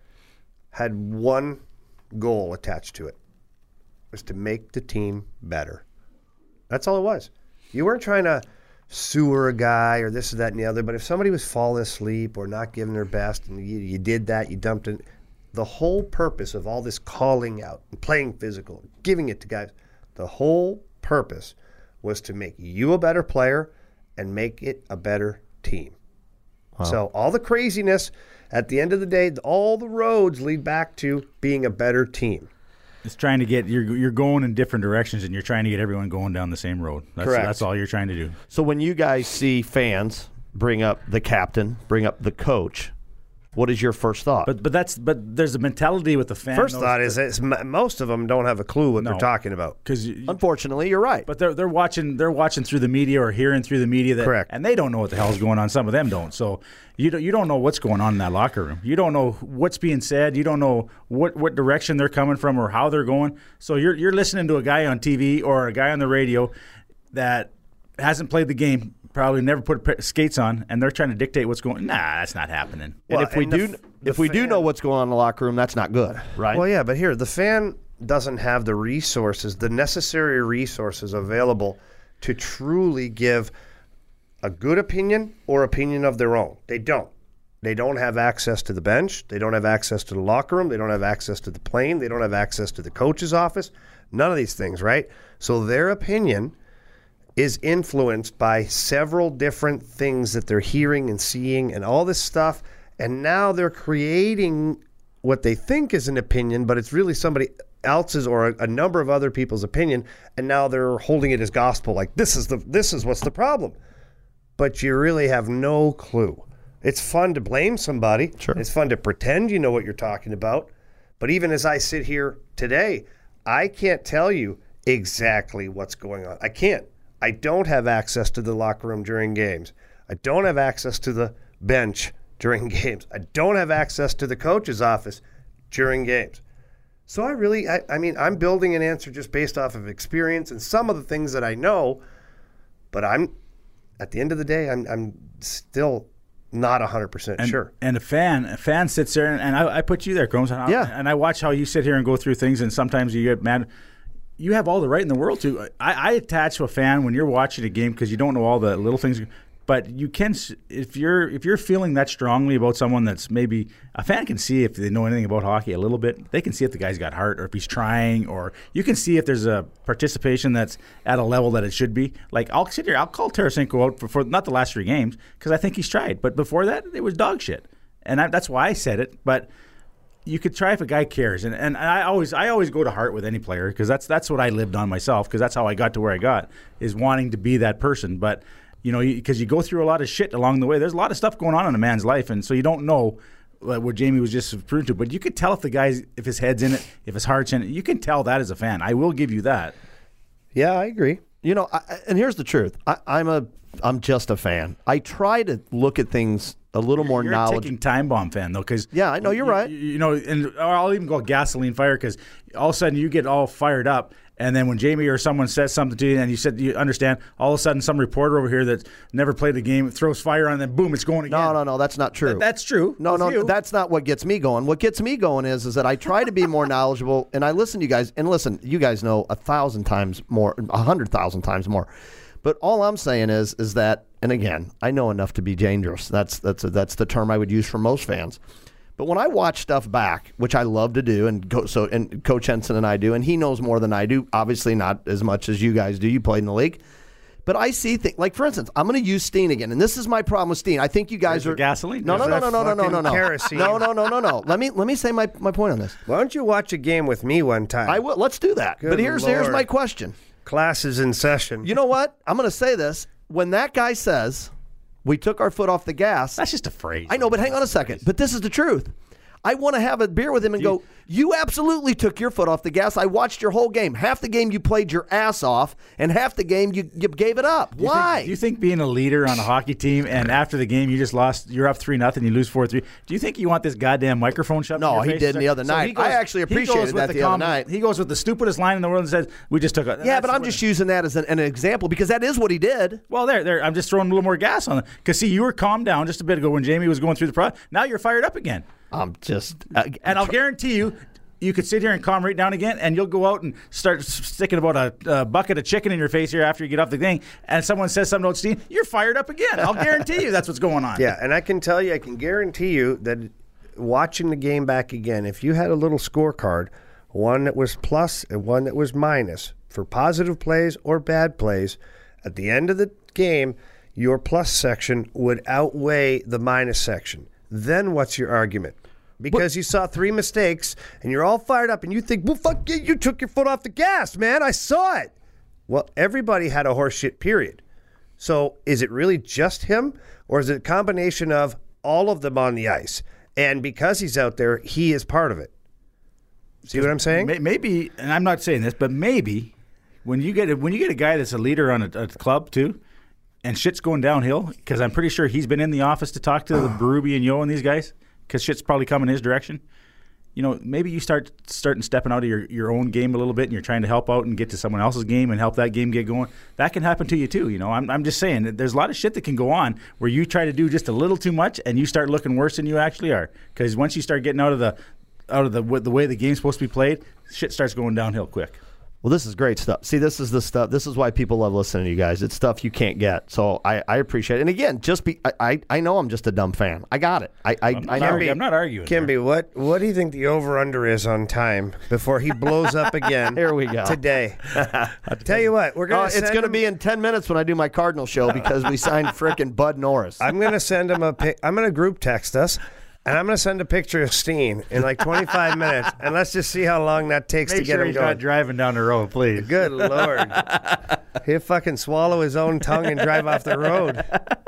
had one goal attached to it. It was to make the team better. That's all it was. You weren't trying to sewer a guy or this or that and the other, but if somebody was falling asleep or not giving their best and you, you did that, you dumped it. The whole purpose of all this calling out and playing physical, giving it to guys, the whole purpose was to make you a better player and make it a better team. Wow. So all the craziness, at the end of the day, all the roads lead back to being a better team. It's trying to get you're you're going in different directions, and you're trying to get everyone going down the same road. That's, Correct. That's all you're trying to do. So when you guys see fans bring up the captain, bring up the coach, what is your first thought? But but that's but there's a mentality with the fan. First thought is that most of them don't have a clue what No. they're talking about. Because unfortunately, you're right. But they're they're watching they're watching through the media or hearing through the media that, Correct. and they don't know what the hell's going on. Some of them don't. So you don't you don't know what's going on in that locker room. You don't know what's being said. You don't know what, what direction they're coming from or how they're going. So you're you're listening to a guy on T V or a guy on the radio that hasn't played the game, probably never put skates on, and they're trying to dictate what's going. Nah, that's not happening. And Well, if we and the do, f- the if we do fan- know what's going on in the locker room, that's not good, right? Well, yeah, but here, the fan doesn't have the resources, the necessary resources available to truly give a good opinion or opinion of their own. They don't. They don't have access to the bench. They don't have access to the locker room. They don't have access to the plane. They don't have access to the coach's office. None of these things, right? So their opinion is influenced by several different things that they're hearing and seeing and all this stuff. And now they're creating what they think is an opinion, but it's really somebody else's or a, a number of other people's opinion. And now they're holding it as gospel, like this is the this is what's the problem. But you really have no clue. It's fun to blame somebody. Sure. It's fun to pretend you know what you're talking about. But even as I sit here today, I can't tell you exactly what's going on. I can't. I don't have access to the locker room during games. I don't have access to the bench during games. I don't have access to the coach's office during games. So I really, I, I mean, I'm building an answer just based off of experience and some of the things that I know, but I'm, at the end of the day, I'm, I'm still not one hundred percent And, sure. and a fan, a fan sits there, and, and I, I put you there, Combs. And I, Yeah. And I watch how you sit here and go through things, and sometimes you get mad. You have all the right in the world to. I, I attach to a fan when you're watching a game because you don't know all the little things. But you can, if you're if you're feeling that strongly about someone that's maybe a fan can see if they know anything about hockey a little bit. They can see if the guy's got heart or if he's trying, or you can see if there's a participation that's at a level that it should be. Like I'll sit here, I'll call Tarasenko out for, for not the last three games because I think he's tried, but before that it was dog shit, and I, that's why I said it. But you could try if a guy cares, and and I always I always go to heart with any player because that's that's what I lived on myself because that's how I got to where I got is wanting to be that person, but. You know, because you, you go through a lot of shit along the way. There's a lot of stuff going on in a man's life, and so you don't know uh, what Jamie was just referring to. But you could tell if the guy's, if his head's in it, if his heart's in it. You can tell that as a fan. I will give you that. Yeah, I agree. You know, I, and here's the truth. I, I'm a, I'm just a fan. I try to look at things a little more You're knowledge. a ticking time bomb fan, though, because Yeah, I know, you're right. You, you know, and or I'll even go gasoline fire because all of a sudden you get all fired up. And then when Jamie or someone says something to you and you said you understand, all of a sudden some reporter over here that never played the game throws fire on, and then boom, it's going again. No, no, no, that's not true. Th- that's true. No, With no, you. that's not what gets me going. What gets me going is is that I try to be more knowledgeable, and I listen to you guys. And listen, you guys know a thousand times more, a hundred thousand times more. But all I'm saying is is that, and again, I know enough to be dangerous. That's that's that's the term I would use for most fans. But when I watch stuff back, which I love to do, and go, so and Coach Henson and I do, and he knows more than I do, obviously not as much as you guys do. You played in the league. But I see things, like, for instance, I'm going to use Steen again, and this is my problem with Steen. I think you guys There's are... the gasoline. No, no, no, There's no, no, that no, no, no, fucking no. kerosene. No, no, no, no, no. Let me, let me say my, my point on this. Why don't you watch a game with me one time? I will. Let's do that. Good but here's here's Lord. my question. Class is in session. You know what? I'm going to say this. When that guy says, we took our foot off the gas... That's just a phrase. I know, but hang on a second. But this is the truth. I want to have a beer with him and Do you- go, you absolutely took your foot off the gas. I watched your whole game. Half the game you played your ass off, and half the game you, you gave it up. Do you Why? Think, do you think being a leader on a hockey team and after the game you just lost, you're up three nothing, you lose four three? Do you think you want this goddamn microphone shoved No, in your he face? didn't the other So night. he goes- I actually he appreciated goes with that the the other com- night. He goes with the stupidest line in the world and says, "We just took a." Yeah, that's but I'm what just it- using that as an, an example because that is what he did. Well, there, there. I'm just throwing a little more gas on it because see, you were calmed down just a bit ago when Jamie was going through the process. Now you're fired up again, I'm just. Uh, and I'll guarantee you. You could sit here and calm right down again, and you'll go out and start s- sticking about a, a bucket of chicken in your face here after you get off the thing, and someone says something about Steve, you're fired up again. I'll guarantee you that's what's going on. Yeah, and I can tell you, I can guarantee you that watching the game back again, if you had a little scorecard, one that was plus and one that was minus for positive plays or bad plays, at the end of the game, your plus section would outweigh the minus section. Then what's your argument? Because you saw three mistakes and you're all fired up and you think, well, fuck you, you took your foot off the gas, man. I saw it. Well, everybody had a horseshit period. So is it really just him or is it a combination of all of them on the ice? And because he's out there, he is part of it. See what I'm saying? May- Maybe, and I'm not saying this, but maybe when you get a, when you get a guy that's a leader on a, a club too, and shit's going downhill, because I'm pretty sure he's been in the office to talk to the Berube and Yo and these guys, because shit's probably coming his direction. You know, maybe you start starting stepping out of your, your own game a little bit, and you're trying to help out and get to someone else's game and help that game get going. That can happen to you too. You know, I'm I'm just saying that there's a lot of shit that can go on where you try to do just a little too much, and you start looking worse than you actually are. Because once you start getting out of the out of the the way the game's supposed to be played, shit starts going downhill quick. Well, this is great stuff. See, this is the stuff. This is why people love listening to you guys. It's stuff you can't get. So I, I appreciate it. And again, just be. I, I, I know I'm just a dumb fan. I got it. I I, I'm not, I know. arguing, I'm not arguing. Kimby, what what do you think the over-under is on time before he blows up again? Here we go. Today. Tell you what, we're Oh, going to it's going to be in ten minutes when I do my Cardinal show because we signed frickin' Bud Norris. I'm going to send him a pic. I'm going to group text us, and I'm going to send a picture of Steen in like twenty-five minutes, and let's just see how long that takes Make to get sure him he's going. not driving down the road, please. Good Lord. He'll fucking swallow his own tongue and drive off the road.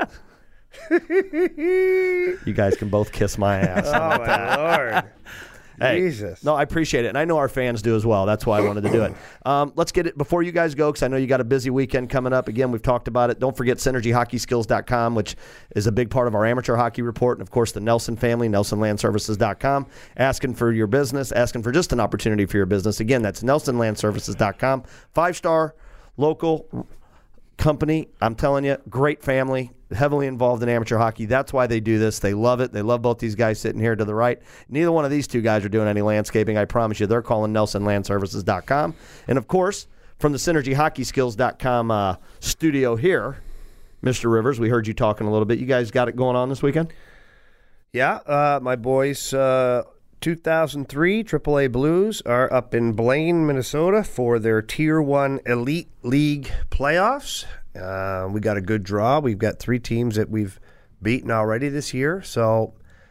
You guys can both kiss my ass. Oh, my Lord. Hey, Jesus. No, I appreciate it. And I know our fans do as well. That's why I wanted to do it. Um, let's get it before you guys go, because I know you got a busy weekend coming up. Again, we've talked about it. Don't forget synergy hockey skills dot com, which is a big part of our amateur hockey report. And, of course, the Nelson family, Nelson Land Services dot com. Asking for your business, asking for just an opportunity for your business. Again, that's Nelson Land Services dot com. Five-star local company. I'm telling you, great family, heavily involved in amateur hockey. That's why they do this. They love it. They love both these guys sitting here to the right. Neither one of these two guys are doing any landscaping. I promise you. They're calling Nelson Land Services dot com. And, of course, from the synergy hockey skills dot com uh, studio here, Mister Rivers, we heard you talking a little bit. You guys got it going on this weekend? Yeah, uh, my boys, uh, two thousand three triple A Blues are up in Blaine, Minnesota for their Tier one Elite League playoffs. Uh, we got a good draw. We've got three teams that we've beaten already this year, so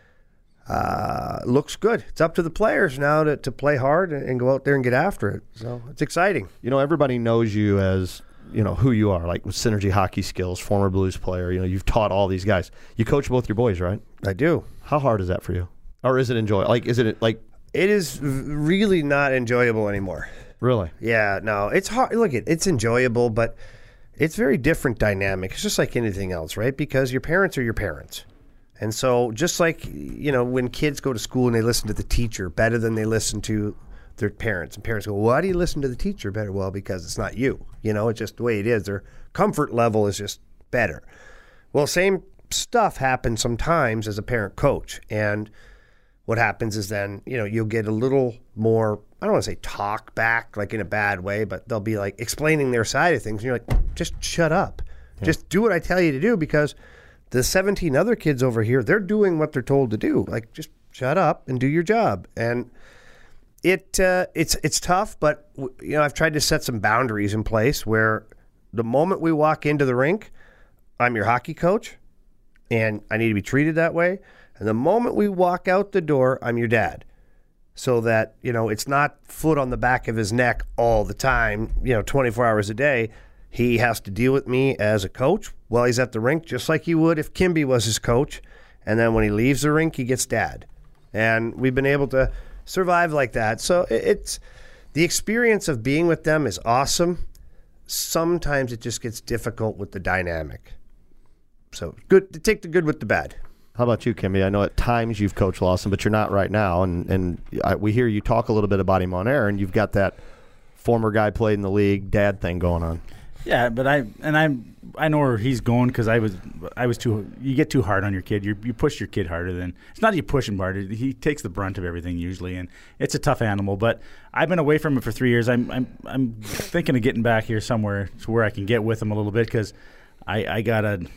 uh, looks good. It's up to the players now to, to play hard and, and go out there and get after it. So it's exciting. You know, everybody knows you as, you know, who you are, like with Synergy Hockey Skills, former Blues player. You know, you've taught all these guys. You coach both your boys, right? I do. How hard is that for you? Or is it enjoyable? Like, is it like... It is really not enjoyable anymore. Really? Yeah, no, it's hard. Look, it, it's enjoyable, but it's very different dynamic. It's just like anything else, right? Because your parents are your parents. And so just like, you know, when kids go to school and they listen to the teacher better than they listen to their parents, and parents go, why do you listen to the teacher better? Well, because it's not you. You know, it's just the way it is. Their comfort level is just better. Well, same stuff happens sometimes as a parent coach. And what happens is then, you know, you'll get a little more, I don't want to say talk back, like in a bad way, but they'll be like explaining their side of things. And you're like, just shut up. Yeah. Just do what I tell you to do, because the seventeen other kids over here, they're doing what they're told to do. Like, just shut up and do your job. And it uh, it's it's tough, but, you know, I've tried to set some boundaries in place where the moment we walk into the rink, I'm your hockey coach, and I need to be treated that way. And the moment we walk out the door, I'm your dad. So that, you know, it's not foot on the back of his neck all the time, you know, twenty-four hours a day. He has to deal with me as a coach while he's at the rink, just like he would if Kimby was his coach. And then when he leaves the rink, he gets dad. and we've been able to survive like that. So it, it's the experience of being with them is awesome. Sometimes it just gets difficult with the dynamic. So good, take the good with the bad. How about you, Kimby? I know at times you've coached Lawson, but you're not right now, and and I, we hear you talk a little bit about him on air, and you've got that former guy played in the league dad thing going on. Yeah, but I and I I know where he's going because I was I was too. You get too hard on your kid. You you push your kid harder than it's not that you push him harder. He takes the brunt of everything usually, and it's a tough animal. But I've been away from him for three years. I'm I'm I'm thinking of getting back here somewhere to where I can get with him a little bit because I I gotta.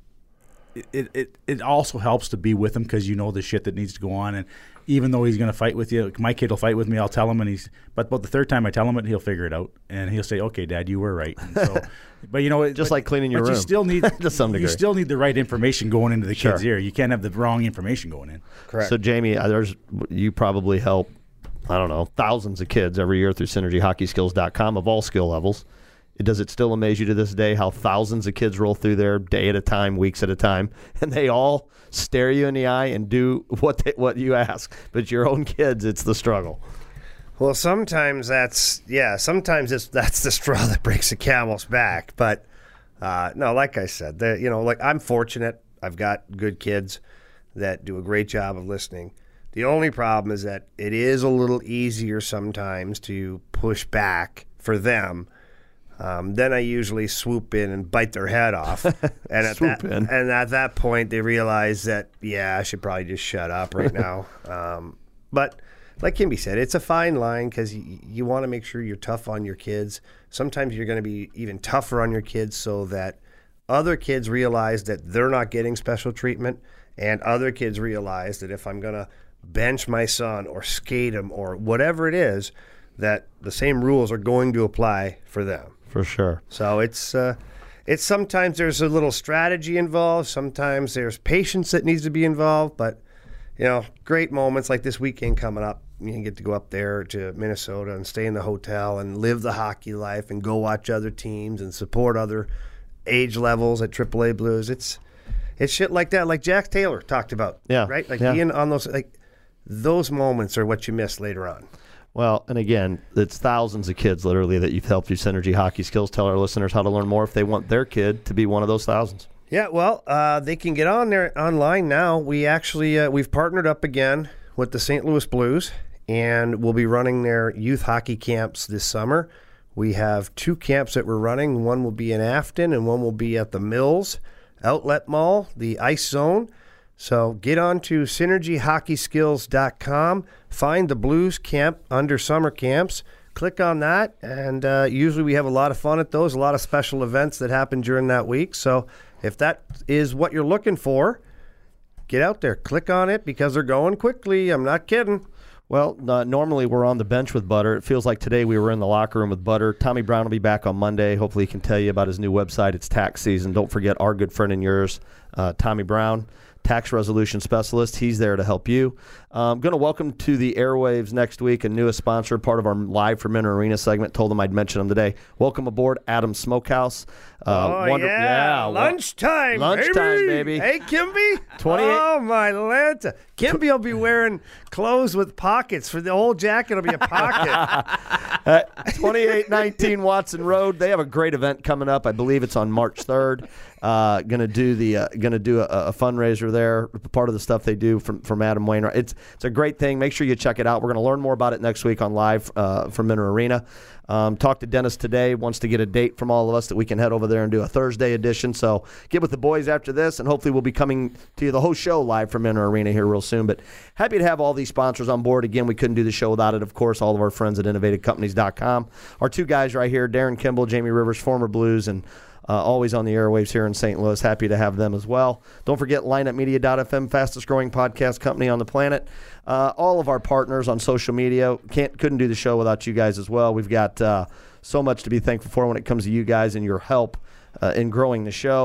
It, it it also helps to be with him because you know the shit that needs to go on, and even though he's going to fight with you, my kid will fight with me. I'll tell him, and he's but about the third time I tell him it, he'll figure it out, and he'll say, "Okay, Dad, you were right." And so, but you know, just but, like cleaning your but room. you still need to some degree. You still need the right information going into the Sure. kid's ear. You can't have the wrong information going in. Correct. So, Jamie, uh, there's you probably help I don't know thousands of kids every year through synergy hockey skills dot com of all skill levels. Does it still amaze you to this day how thousands of kids roll through there day at a time, weeks at a time, and they all stare you in the eye and do what they, what you ask? But your own kids, it's the struggle. Well, sometimes that's yeah. Sometimes it's that's the straw that breaks the camel's back. But uh, no, like I said, the, you know, like I'm fortunate. I've got good kids that do a great job of listening. The only problem is that it is a little easier sometimes to push back for them. Um, then I usually swoop in and bite their head off, and at Swoop that in. and at that point they realize that yeah, I should probably just shut up right now. Um, but like Kimby said, it's a fine line because you, you want to make sure you're tough on your kids. Sometimes you're going to be even tougher on your kids so that other kids realize that they're not getting special treatment, and other kids realize that if I'm going to bench my son or skate him or whatever it is, that the same rules are going to apply for them. For sure. So it's uh, it's sometimes there's a little strategy involved. Sometimes there's patience that needs to be involved. But, you know, great moments like this weekend coming up. You can get to go up there to Minnesota and stay in the hotel and live the hockey life and go watch other teams and support other age levels at triple A Blues. It's it's shit like that, like Jack Taylor talked about. Yeah. Right? Like yeah. being on those, like those moments are what you miss later on. Well, and again, it's thousands of kids literally that you've helped through Synergy Hockey Skills. Tell our listeners how to learn more if they want their kid to be one of those thousands. Yeah, well, uh, they can get on there online now. We actually uh, we've partnered up again with the Saint Louis Blues, and we'll be running their youth hockey camps this summer. We have two camps that we're running. One will be in Afton, and one will be at the Mills Outlet Mall, the Ice Zone. So get on to synergy hockey skills dot com, find the Blues camp under summer camps, click on that, and uh, usually we have a lot of fun at those, a lot of special events that happen during that week. So if that is what you're looking for, get out there, click on it because they're going quickly. I'm not kidding. Well, uh, normally we're on the bench with Butter. It feels like today we were in the locker room with Butter. Tommy Brown will be back on Monday. Hopefully he can tell you about his new website. It's tax season. Don't forget our good friend and yours, uh, Tommy Brown, tax resolution specialist. He's there to help you. I'm going to welcome to the airwaves next week a newest sponsor, part of our Live from Inner Arena segment. Told them I'd mention them today. Welcome aboard, Adams Smokehouse. Uh, oh, wonder- yeah. yeah. Lunchtime, Lunchtime, baby. baby. Hey, Kimby. twenty-eight Oh, my Lanta. Kimby will be wearing clothes with pockets. For the whole jacket will be a pocket. Uh, twenty-eight nineteen Watson Road. They have a great event coming up. I believe it's on March third. Uh, gonna do the uh, gonna do a, a fundraiser there. Part of the stuff they do from from Adam Wainwright. It's it's a great thing. Make sure you check it out. We're gonna learn more about it next week on Live uh, from Minner Arena. Um, talked to Dennis today. Wants to get a date from all of us that we can head over there and do a Thursday edition. So get with the boys after this, and hopefully we'll be coming to you the whole show live from Minner Arena here real soon. But happy to have all these sponsors on board. Again, we couldn't do the show without it. Of course, all of our friends at innovative companies dot com. Our two guys right here, Darren Kimball, Jamie Rivers, former Blues, and Uh, always on the airwaves here in Saint Louis. Happy to have them as well. Don't forget lineup media dot f m, fastest growing podcast company on the planet. Uh, all of our partners on social media. Can't couldn't do the show without you guys as well. We've got uh, so much to be thankful for when it comes to you guys and your help uh, in growing the show.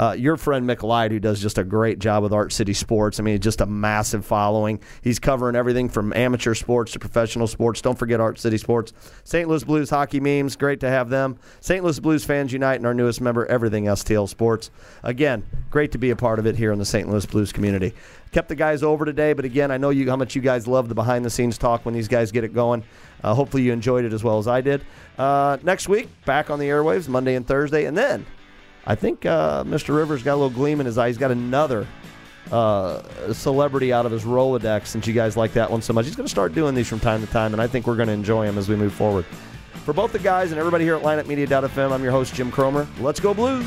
Uh, your friend Mick Light, who does just a great job with Art City Sports. I mean, just a massive following. He's covering everything from amateur sports to professional sports. Don't forget Art City Sports. Saint Louis Blues hockey memes, great to have them. Saint Louis Blues Fans Unite and our newest member, Everything S T L Sports. Again, great to be a part of it here in the Saint Louis Blues community. Kept the guys over today, but again, I know you how much you guys love the behind-the-scenes talk when these guys get it going. Uh, hopefully you enjoyed it as well as I did. Uh, next week, back on the airwaves, Monday and Thursday, and then I think uh, Mister Rivers got a little gleam in his eye. He's got another uh, celebrity out of his Rolodex, since you guys like that one so much. He's going to start doing these from time to time, and I think we're going to enjoy him as we move forward. For both the guys and everybody here at Lineup Media dot f m, I'm your host, Jim Cromer. Let's go Blues!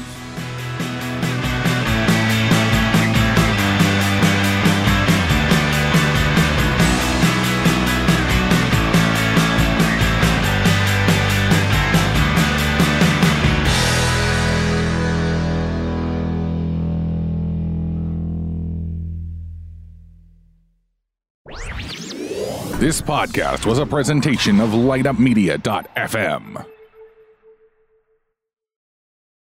This podcast was a presentation of Light Up Media dot f m.